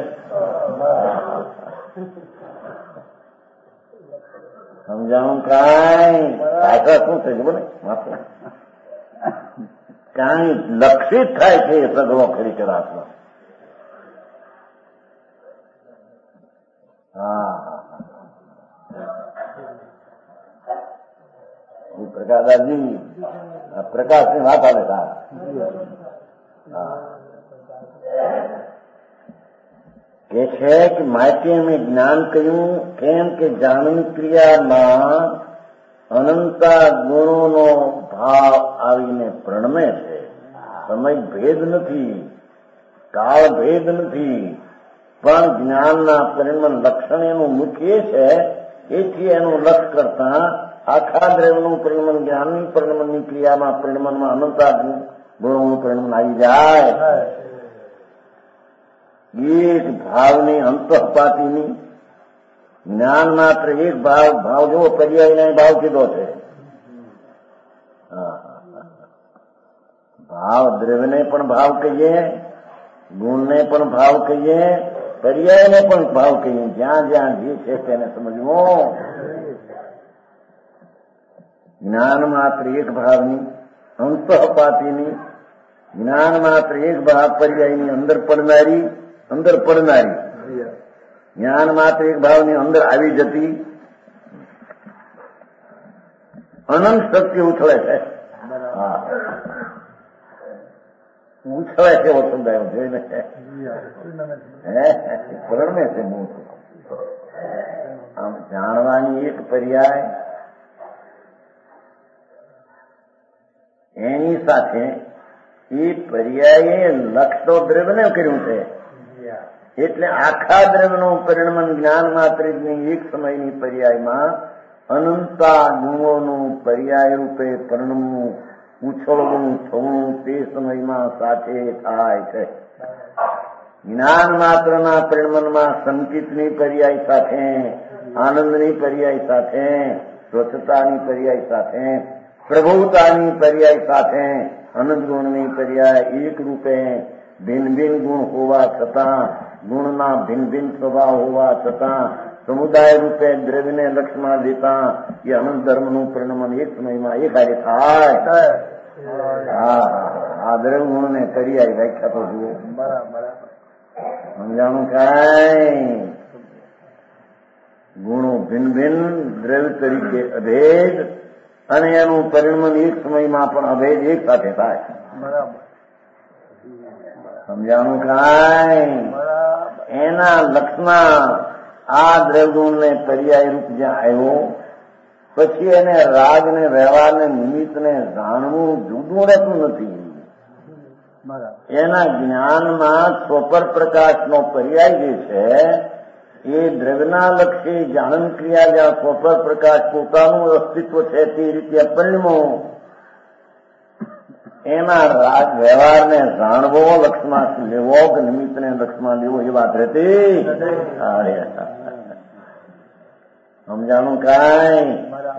સમજાણું? કાંઈ આશા શું છે બોલે માત્ર કાંઈ લક્ષિત થાય છે એ સગળો ખરેખર આત્મા. હા પ્રકાશદાસજી પ્રકાશની વાત આવે સાહેબ. હા કે છે કે માટે અમે જ્ઞાન કહ્યું કેમ કે જાણની ક્રિયામાં અનંતા ગુણોનો ભાવ આવીને પ્રણમે છે. સમય ભેદ નથી, કાળ ભેદ નથી, પણ જ્ઞાનના પરિણમન લક્ષણ એનું મુખ્ય છે. એથી એનું લક્ષ કરતા આખા દ્રવ્યનું પરિણમન જ્ઞાનની પરિણમનની ક્રિયામાં પરિણમનમાં અનંતા ગુણોનું પરિણમન આવી જાય. એક ભાવની અંતપાતીની જ્ઞાન માત્ર એક ભાવ, ભાવ જો પર્યાયના ભાવ કીધો છે. ભાવ દ્રવ્યને પણ ભાવ કહીએ, ગુણને પણ ભાવ કહીએ, પર્યાયને પણ ભાવ કહીએ. જ્યાં જ્યાં જે છે તેને સમજવું. જ્ઞાન માત્ર એક ભાવની અંતપાતીની, જ્ઞાન માત્ર એક ભાવ પર્યાયની અંદર પડનારી, અંદર પડનારી, જ્ઞાન માત્ર એક ભાવની અંદર આવી જતી અનંત શક્તિ ઉછળે છે. હા ઉછળે છે એવો શબ્દ આવ્યો જોઈને પરણમે છે. આમ જાણવાની એક પર્યાય, એની સાથે એ પર્યાયે લક્ષ તો દ્રવ્યને કર્યું છે, એટલે આખા દ્રવ્યનું પરિણમન જ્ઞાન માત્રની એક સમયની પર્યાયમાં અનંતા ગુણોનું પર્યાય રૂપે પરિણમવું, ઉછળવું, થવું તે સમયમાં સાથે થાય છે. જ્ઞાન માત્રના પરિણમનમાં સંકિતની પર્યાય સાથે, આનંદની પર્યાય સાથે, સ્વચ્છતાની પર્યાય સાથે, પ્રભુતાની પર્યાય સાથે, અનંત ગુણની પર્યાય એક રૂપે ભિન્ન ભિન્ન ગુણ હોવા છતાં, ગુણના ભિન્ન ભિન્ન સ્વભાવ હોવા છતાં સમુદાય રૂપે દ્રવ્યને લક્ષમાં લેતા એ અનંત ધર્મનું પરિણમન એક સમયમાં એક હારે થાય. હા આ દ્રવ્ય ગુણને કરી આવી વ્યાખ્યા તો જુઓ. સમજાણું કાંઈ ગુણો ભિન્ન ભિન્ન દ્રવ્ય તરીકે અભેદ અને એનું પરિણમન એક સમયમાં પણ અભેદ એક સાથે થાય. સમજાણું કાંઈ એના લક્ષમાં આ દ્રવ્યગુણને પર્યાય રૂપ જ્યાં આવ્યો પછી એને રાગ ને વ્યવહાર ને નિમિત્ત ને જાણવું જુદું રહેતું નથી. એના જ્ઞાનમાં સ્વપર પ્રકાશનો પર્યાય જે છે એ દ્રવ્યના લક્ષી જાણન ક્રિયા જ્યાં સ્વપર પ્રકાશ પોતાનું અસ્તિત્વ છે તે રીતે પરિણમો એમાં રાગ વ્યવહારને જાણવો લક્ષમાં લેવો કે નિમિત્તને લક્ષમાં લેવો એ વાત રહેતી. સમજાણું કાંઈ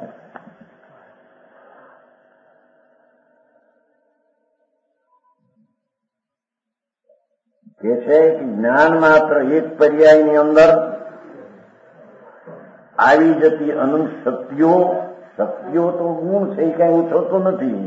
કે છે કે જ્ઞાન માત્ર એક પર્યાયની અંદર આવી જતી અનંત શક્તિઓ શક્તિઓ તો ગુણ છે એ કઈ ઉછળતો નથી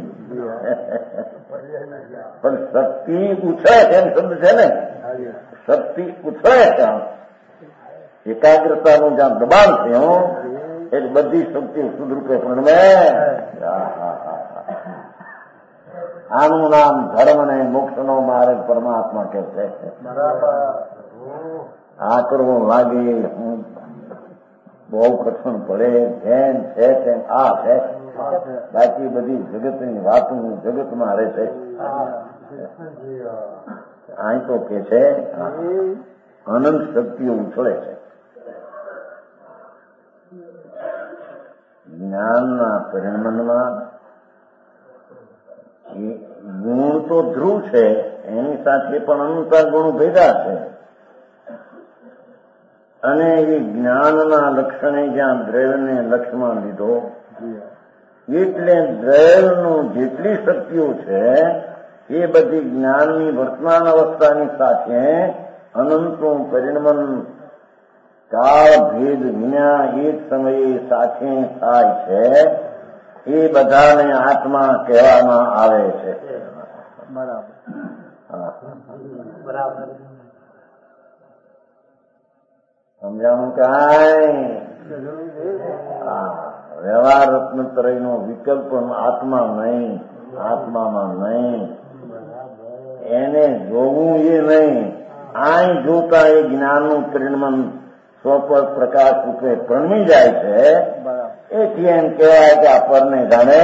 પણ શક્તિ ઉછળે છે એમ શબ્દ છે ને. શક્તિ ઉછળે છે એકાગ્રતાનું જ્યાં દબાણ છે એ બધી શક્તિઓ શુદ્ધરૂપે પરિણમે. આનું નામ ધર્મ ને મોક્ષનો માર્ગ પરમાત્મા કે છે. આ કરવું લાગે બહુ કઠણ પડે જેમ છે તેમ આ છે બાકી બધી જગતની વાતો જગતમાં રહે છે. અહીં તો કે છે અનંત શક્તિઓ ઉછળે છે. જ્ઞાનના પરિણમનમાં ગુણ તો ધ્રુવ છે એની સાથે પણ અનુસાર ગુણો ભેગા છે અને એ જ્ઞાનના લક્ષણે જ્યાં દ્રવ્યને લક્ષમાં લીધો એટલે દ્રવ્યનું જેટલી શક્તિઓ છે એ બધી જ્ઞાનની વર્તમાન અવસ્થાની સાથે અનંતનું પરિણમન કાળ ભેદ વિના એક સમયે સાથે થાય છે. એ બધાને આત્મા કહેવામાં આવે છે. બરાબર સમજાણું કાંઈ વ્યવહાર રત્નત્રયનો વિકલ્પ આત્મા નહીં આત્મામાં નહીં એને જોવું એ નહીં. આય જોતા એ જ્ઞાનનું પરિણમન સ્વપર પ્રકાશ રૂપે પરમી જાય છે. એથી એમ કહેવાય કે આ પરને જાણે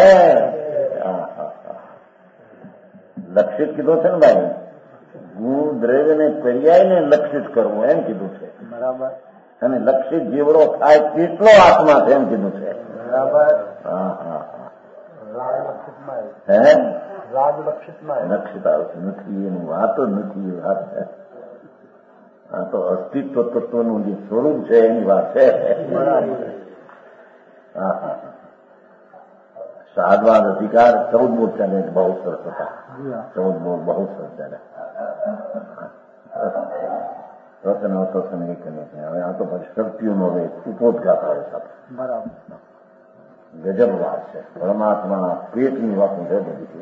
લક્ષિત કીધું છે ને ભાઈ. ગુણ દ્રવ્યને પર્યાયને લક્ષિત કરવું એમ કીધું છે. બરાબર અને લક્ષિત જીવડો થાય તેટલો આત્મા છે એમ કીધું છે. બરાબર હા હા હે હે રાગ લક્ષિતમાં લક્ષિત આવતું નથી એનું વાત જ નથી. એ વાત છે આ તો અસ્તિત્વ તત્વનું જે સ્વરૂપ છે એની વાત છે. હા હા સાદવાદ અધિકાર ચૌદ બોધ ચાલે બહુ સરસ હતા. ચૌદ બોધ બહુ સરસ ચાલે. રચન અવતન એક હવે આ તો પછી શક્તિઓનો હવે ઉપોદઘાત આવે સાથે બરાબર ગજબ વાત છે. પરમાત્માના પેટની વાતો છે બધી.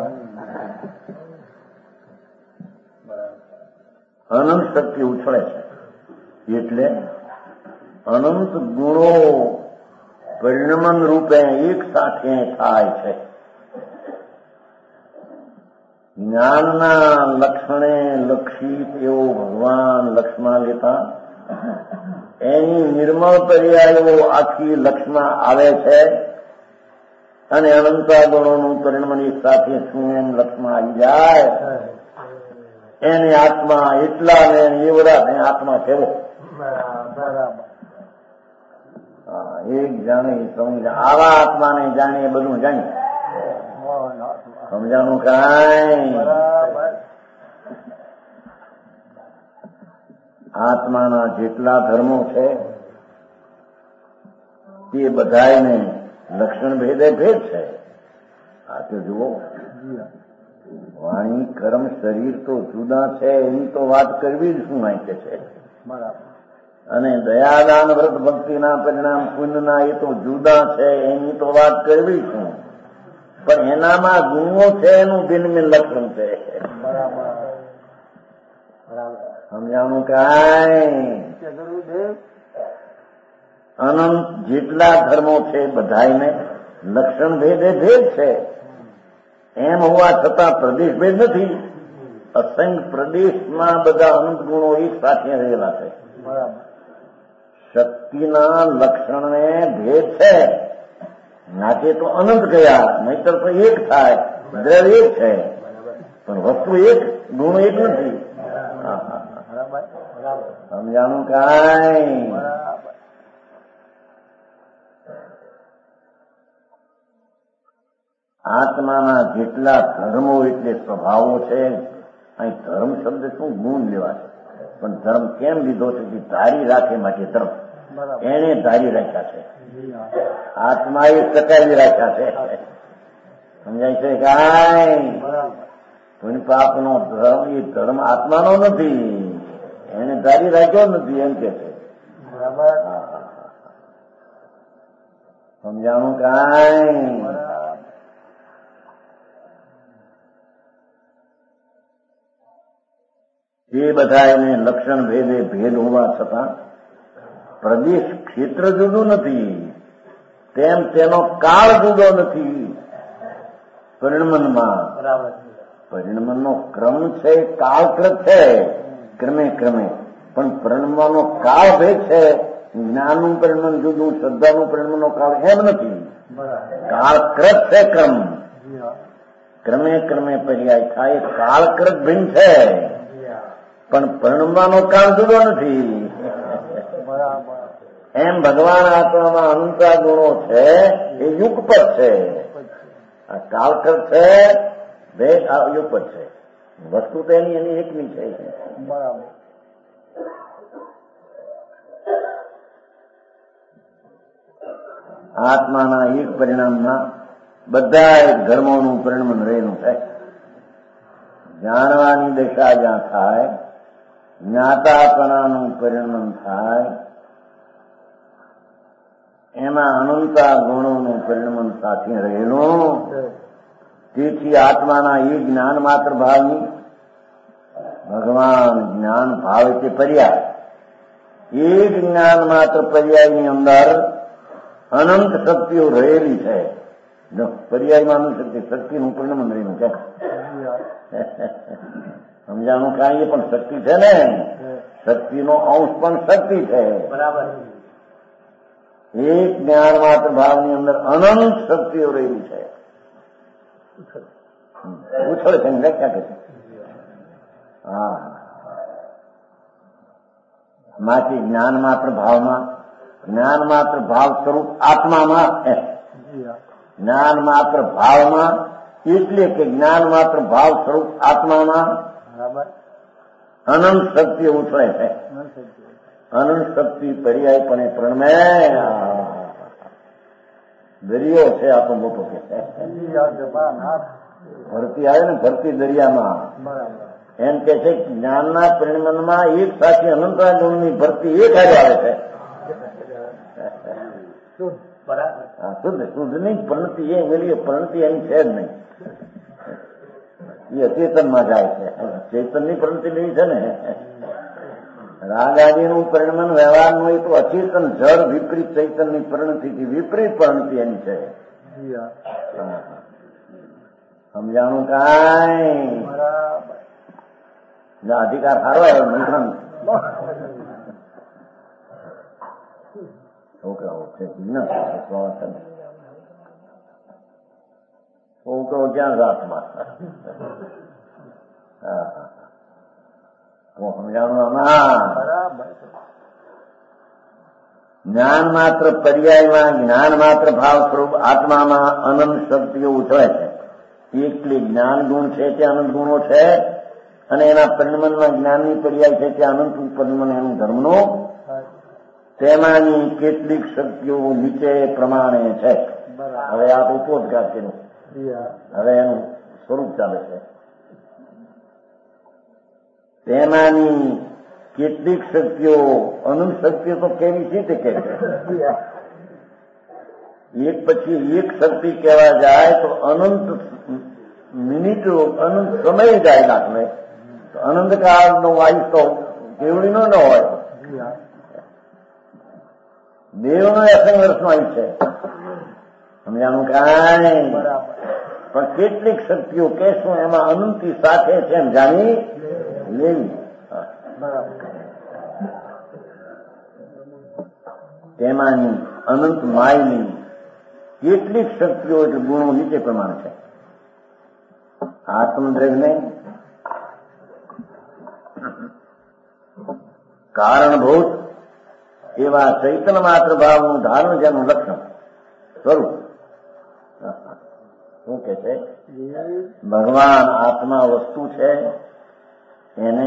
અનંત શક્તિ ઉછળે છે એટલે અનંત ગુણો પરિણમન રૂપે એક સાથે થાય છે. જ્ઞાનના લક્ષણે લક્ષિત એવો ભગવાન લક્ષમાં લેતા એની નિર્મળ પર્યાયો આખી લક્ષમાં આવે છે અને અનંતા ગુણોનું પરિણમન એક સાથે શું એમ લક્ષમાં આવી જાય એને આત્મા એટલા ને એવડા ને આત્મા કેવો. એક જાણે સમજ આવા આત્માને જાણીએ બધું જાણીએ. સમજાણું કાંઈ આત્માના જેટલા ધર્મો છે તે બધાને લક્ષણ ભેદે ભેદ છે. આ તો જુઓ વાણી કર્મ શરીર તો જુદા છે એની તો વાત કરવી જ શું વાંચે છે. અને દયાદાન વ્રત ભક્તિના પરિણામ પુણ્યના એ તો જુદા છે, એની તો વાત કરવી છું, પણ એનામાં ગુણો છે, એનું ભિન્ન ભિન્ન લક્ષણ છે. સમજાણું કાંઈ? અનંત જેટલા ધર્મો છે બધાને લક્ષણ ભેદે ભેદ છે. એમ હોવા છતાં પ્રદેશ ભેદ નથી. અસંખ્ય પ્રદેશમાં બધા અનંત ગુણો એક સાથે રહેલા છે. શક્તિના લક્ષણને ભેદ છે. નાચે તો અનંત ગયા, નહીતર તો એક થાય. દ્રવ્ય એક છે, પણ વસ્તુ એક, ગુણ એક નથી. સમજાણું કાંઈ? આત્માના જેટલા ધર્મો એટલે સ્વભાવો છે. અહીં ધર્મ શબ્દ શું ગુણ લેવા છે, પણ ધર્મ કેમ લીધો છે કે ધારી રાખે માટે ધર્મ એને ધારી રાખ્યા છે. આત્મા એ ટકાવી રાખ્યા છે. સમજાય છે કાંઈ? પુણ્ય પાપનો ધર્મ એ ધર્મ આત્માનો નથી, એને ધારી રાખ્યો નથી એમ કે છે. સમજાણું કાંઈ? એ બધા એને લક્ષણ ભેદે ભેદ હોવા છતાં પ્રદેશ ક્ષેત્ર જુદું નથી, તેમ તેનો કાળ જુદો નથી. પરિણમનમાં પરિણમનનો ક્રમ છે, કાળકૃત છે, ક્રમે ક્રમે, પણ પરિણમવાનો કાળ ભેદ છે. જ્ઞાનનું પરિણમન જુદું, શ્રદ્ધાનું પરિણમનનો કાળ એમ નથી. કાળકૃત છે ક્રમ, ક્રમે ક્રમે પર્યાય થાય. કાળકૃત ભિન્ન છે, પણ પરિણમવાનો કાળ જુદો નથી. એમ ભગવાન આત્મામાં અનંતા ગુણો છે, એ યુગપત છે. આ કાળકૃત છે, બે યુગપત છે. વસ્તુ તો એની એની એકની છે. બરાબર. આત્માના એક પરિણામમાં બધા ધર્મોનું પરિણમન રહેલું છે. જાણવાની દશા જ્યાં થાય, જ્ઞાતાપણાનું પરિણમન થાય, એમાં અનંતા ગુણોનું પરિણમન સાથે રહેલું. તેથી આત્માના એ જ્ઞાન માત્ર ભાવની, ભગવાન જ્ઞાન ભાવ એટલે પર્યાય, એ જ્ઞાન માત્ર પર્યાયની અંદર અનંત શક્તિઓ રહેલી છે. પર્યાયમાં અનંત શક્તિ, શક્તિનું પરિણમન રહેલું છે. સમજાણું કાંઈ? એ પણ શક્તિ છે ને, શક્તિનો અંશ પણ શક્તિ છે. બરાબર. એક જ્ઞાન માત્ર ભાવની અંદર અનંત શક્તિઓ રહેલી છે. ઉછળ છે ને વ્યાખ્યા કે છે. હા, માંથી જ્ઞાન માત્ર ભાવમાં, જ્ઞાન માત્ર ભાવ સ્વરૂપ આત્મામાં, જ્ઞાન માત્ર ભાવમાં એટલે કે જ્ઞાન માત્ર ભાવ સ્વરૂપ આત્મામાં અનંત શક્તિઓ ઉછળે છે. અનંત શક્તિ પર્યાયપણે પ્રણમે. દરિયો છે આ તો મોટો કે છે. ભરતી આવે ને, ભરતી દરિયામાં એમ કે છે જ્ઞાનના પરિણમનમાં એક સાથે અનંતરા ગુણની ભરતી એક હારે આવે છે. શુદ્ધ શુદ્ધની પ્રણતિ એ વેલી પ્રણતિ એની છે જ નહીં, એ અચેતનમાં જાય છે. ચેતનની પ્રણતિ લેવી છે ને. રાગાદીનું પરિણમન વ્યવહારનું એ તો અચેતન જળ વિપરીત ચૈતનની પરિણતિથી વિપરીત પરિણતિ એની છે. સમજાણું કાંઈ? અધિકાર સારો આવ્યો નિષ્ણાંત છોકરાઓ છે. છોકરો ક્યાં જાતમાં? સમજાણું આમાં? જ્ઞાન માત્ર પર્યાયમાં જ્ઞાન માત્ર ભાવ સ્વરૂપ આત્મામાં અનંત શક્તિઓ ઉછળે છે. એટલે જ્ઞાન ગુણ છે તે અનંત ગુણો છે, અને એના પરિણમનમાં જ્ઞાનની પર્યાય છે તે અનંત પરિણમન એનું ધર્મનું. તેમાંની કેટલીક શક્તિઓ નીચે પ્રમાણે છે. હવે આ તો પોતઘાત કર્યું, હવે એનું સ્વરૂપ ચાલે છે. તેમાંની કેટલીક શક્તિઓ અનંત શક્તિઓ તો કેવી રીતે કે છે? એક પછી એક શક્તિ કહેવા જાય તો અનંત મિનિટો અનંત સમય જાય દાખલે તો અનંત કાળનો આયુષ તો કેવડીનો ન હોય. દેવનો અસંગ વર્ષનો આયુષ છે. સમજાનું કાંઈ પણ કેટલીક શક્તિઓ કહેશું એમાં અનંતી સાથે છે એમ જાણી લેવી. તેમાંની અનંત માયની કેટલીક શક્તિઓ એટલે ગુણો નીચે પ્રમાણે છે. આત્મદ્રવ્યને કારણભૂત એવા ચૈતન્ય માત્ર ભાવનું ધારણ જેનું લક્ષણ સ્વરૂપ શું કે છે? ભગવાન આત્મા વસ્તુ છે એને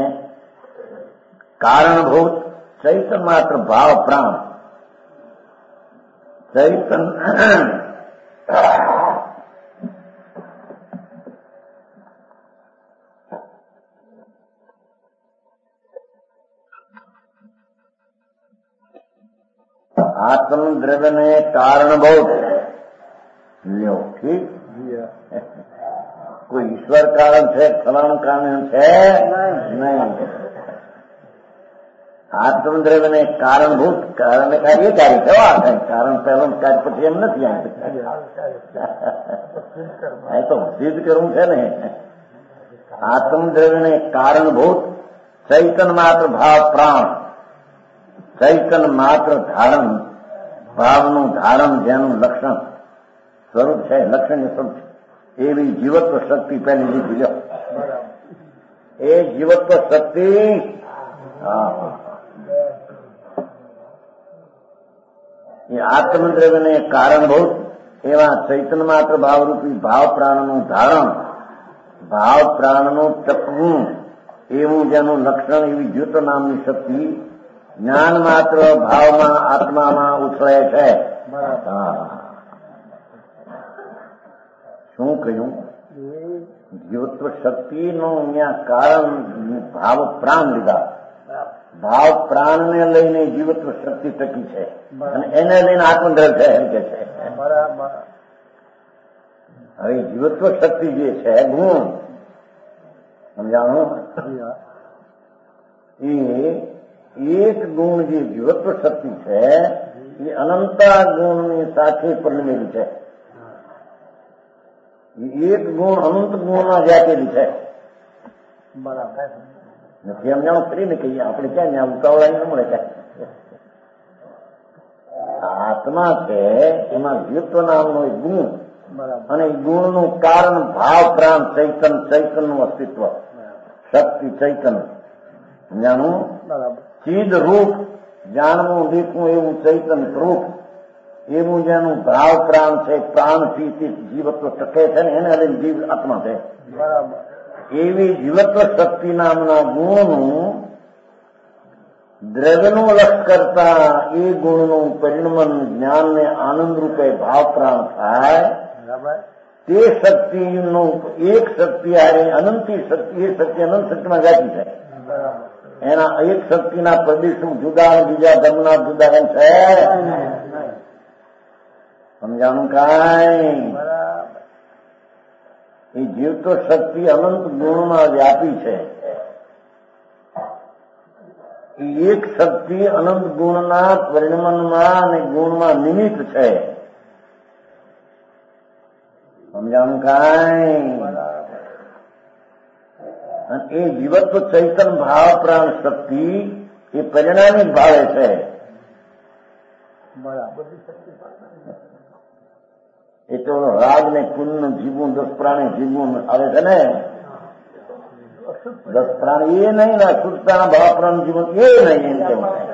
કારણભૂત ચૈતન્ય માત્ર ભાવ પ્રાણ ચૈતન્ય આત્મદ્રવ્યને કારણભૂત લ્યો. ઠીક, કોઈ ઈશ્વર કારણ છે, ફલાણું કારણ છે નહીં. આત્મદ્રવ્યને કારણભૂત કારણ કાર્ય કાર્ય કેવા થાય? કારણ પહેલું કાર્ય પછી એમ નથી એ તો સિદ્ધ કરવું છે ને. આત્મદ્રવ્યને કારણભૂત ચૈતન્ય માત્ર ભાવ પ્રાણ ચૈતન્ય માત્ર ધારણ ભાવનું ધારણ જેનું લક્ષણ સ્વરૂપ છે, લક્ષણનું સ્વરૂપ છે એવી જીવત્વ શક્તિ પહેલી લીધી લો. એ જીવત્વ શક્તિ એ આત્મદ્રવ્યને કારણભૂત એવા ચૈતન્ય માત્ર ભાવરૂપી ભાવ પ્રાણનું ધારણ ભાવ પ્રાણનું ટકવું એવું જેનું લક્ષણ એવી જ્યોત નામની શક્તિ જ્ઞાન માત્ર ભાવમાં આત્મામાં ઉછળે છે. શું કહ્યું? જીવત્વ શક્તિનું અહીંયા કારણ ભાવ પ્રાણ લીધા. ભાવ પ્રાણને લઈને જીવત્વ શક્તિ ટકી છે અને એને લઈને આત્મદ્રવ્ય છે એમ કે છે. હવે જીવત્વ શક્તિ જે છે ગુણ સમજાણું એ એક ગુણ જે જીવત્વ શક્તિ છે એ અનંતા ગુણની સાથે પરિણમેલી છે. એક ગુણ અનંત ગુણમાં જાતેલી છે. બરાબર નથી એમ જાણું કરીને કહીએ આપણે ક્યાં ત્યાં ઉતાવળા ન મળે ક્યાં. આત્મા છે એમાં જીવત્વ નામનો એક ગુણ અને એ ગુણનું કારણ ભાવ પ્રાણ ચૈતન ચૈતનનું અસ્તિત્વ શક્તિ ચૈતન જાણવું ચીદ રૂપ જાણવું દેખવું એવું ચૈતન રૂપ એવું જેનું ભાવ પ્રાણ છે પ્રાણથી જીવત્વ ટકે છે ને એને લઈને જીવ આત્મા છે. એવી જીવત્વ શક્તિ નામના ગુણનું દ્રવ્યનું લક્ષ કરતા એ ગુણનું પરિણમન જ્ઞાનને આનંદ રૂપે ભાવ પ્રાણ થાય. તે શક્તિનું એક શક્તિ હારે અનંતી શક્તિ એ શક્તિ અનંત શક્તિમાં જાતી છે. એના એક શક્તિના પ્રદેશો જુદા બીજા ધર્મના જુદા એમ છે. સમજાણું કાંઈ? એ જીવતો શક્તિ અનંત ગુણમાં વ્યાપી છે. એ એક શક્તિ અનંત ગુણના પરિણમનમાં અને ગુણમાં નિમિત્ત છે. સમજાણું કાંઈ? અને એ જીવત્વ ચૈતન ભાવ પ્રાણ શક્તિ એ પરિણામી ભાવે છે. એ તો રાગ ને કુલ જીવવું દસ પ્રાણી જીવવું આવે છે ને. દસ પ્રાણી એ નહીં ને શુદ્ધતાના ભાવ પ્રાણ જીવન એ નહીં એમ કેમ છે.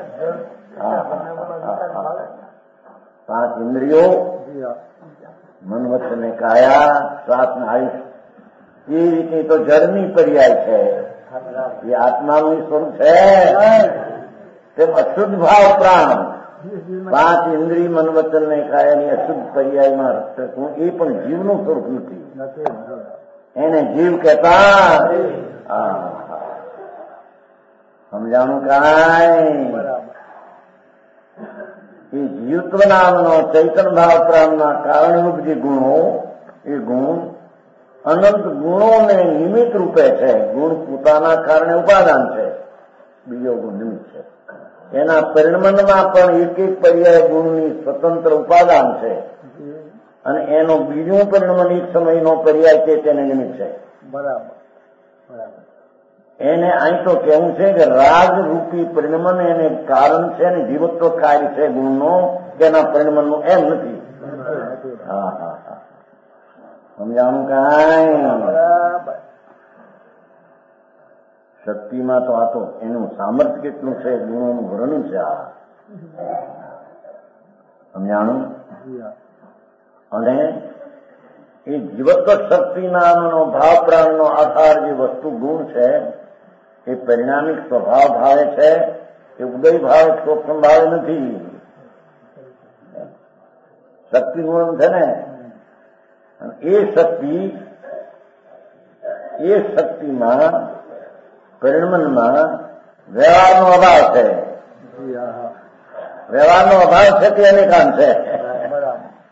પાંચ ઇન્દ્રિયો મન વચન ને કાયા શ્વાસ ને આયુષ એ રીતે તો જળની પર્યાય છે. એ આત્માનું સ્વરૂપ છે. તેમ અશુદ્ધ ભાવ પ્રાણ પાંચ ઇન્દ્રિય મન વચન ને કાયાની અશુદ્ધ પર્યાયમાં રક્ષકવું એ પણ જીવનું સ્વરૂપ નથી. એને જીવ કહેતા સમજાણું કાંઈ? બરાબર. એ જીવત્વ નામનો ચૈતન ભાવ પ્રાણના કારણરૂપ જે ગુણો, એ ગુણ અનંત ગુણોને નિમિત્ત રૂપે છે. ગુણ પોતાના કારણે ઉપાદાન છે, બીજો ગુણ નિમિત્ત છે. એના પરિણમનમાં પણ એક એક પર્યાય ગુણની સ્વતંત્ર ઉપાદાન છે, અને એનો બીજું પરિણમન એક સમયનો પર્યાય છે તેને નિમિત્ત છે. બરાબર બરાબર. એને અહીં તો કહેવું છે કે રાજરૂપી પરિણમન એને કારણ છે અને જીવત્વ કાર્ય છે ગુણનો, તેના પરિણમનનું એમ નથી. હા હા હા, સમજાણું કાંઈ? બરાબર. શક્તિમાં તો આ તો એનું સામર્થ્ય કેટલું છે, ગુણોનું વર્ણન છે આ. સમજાણું? અને એ જીવત્વ શક્તિ નામનો ભાવ પ્રાણનો આધાર જે વસ્તુ ગુણ છે, એ પરિણામિક સ્વભાવ ભાવે છે, એ ઉદય ભાવે સૂક્ષ્મ ભાવે નથી. શક્તિ ગુણ છે ને, એ શક્તિ એ શક્તિમાં પરિણમનમાં વ્યવહારનો અભાવ છે. વ્યવહારનો અભાવ છે તે અનેકાંત છે.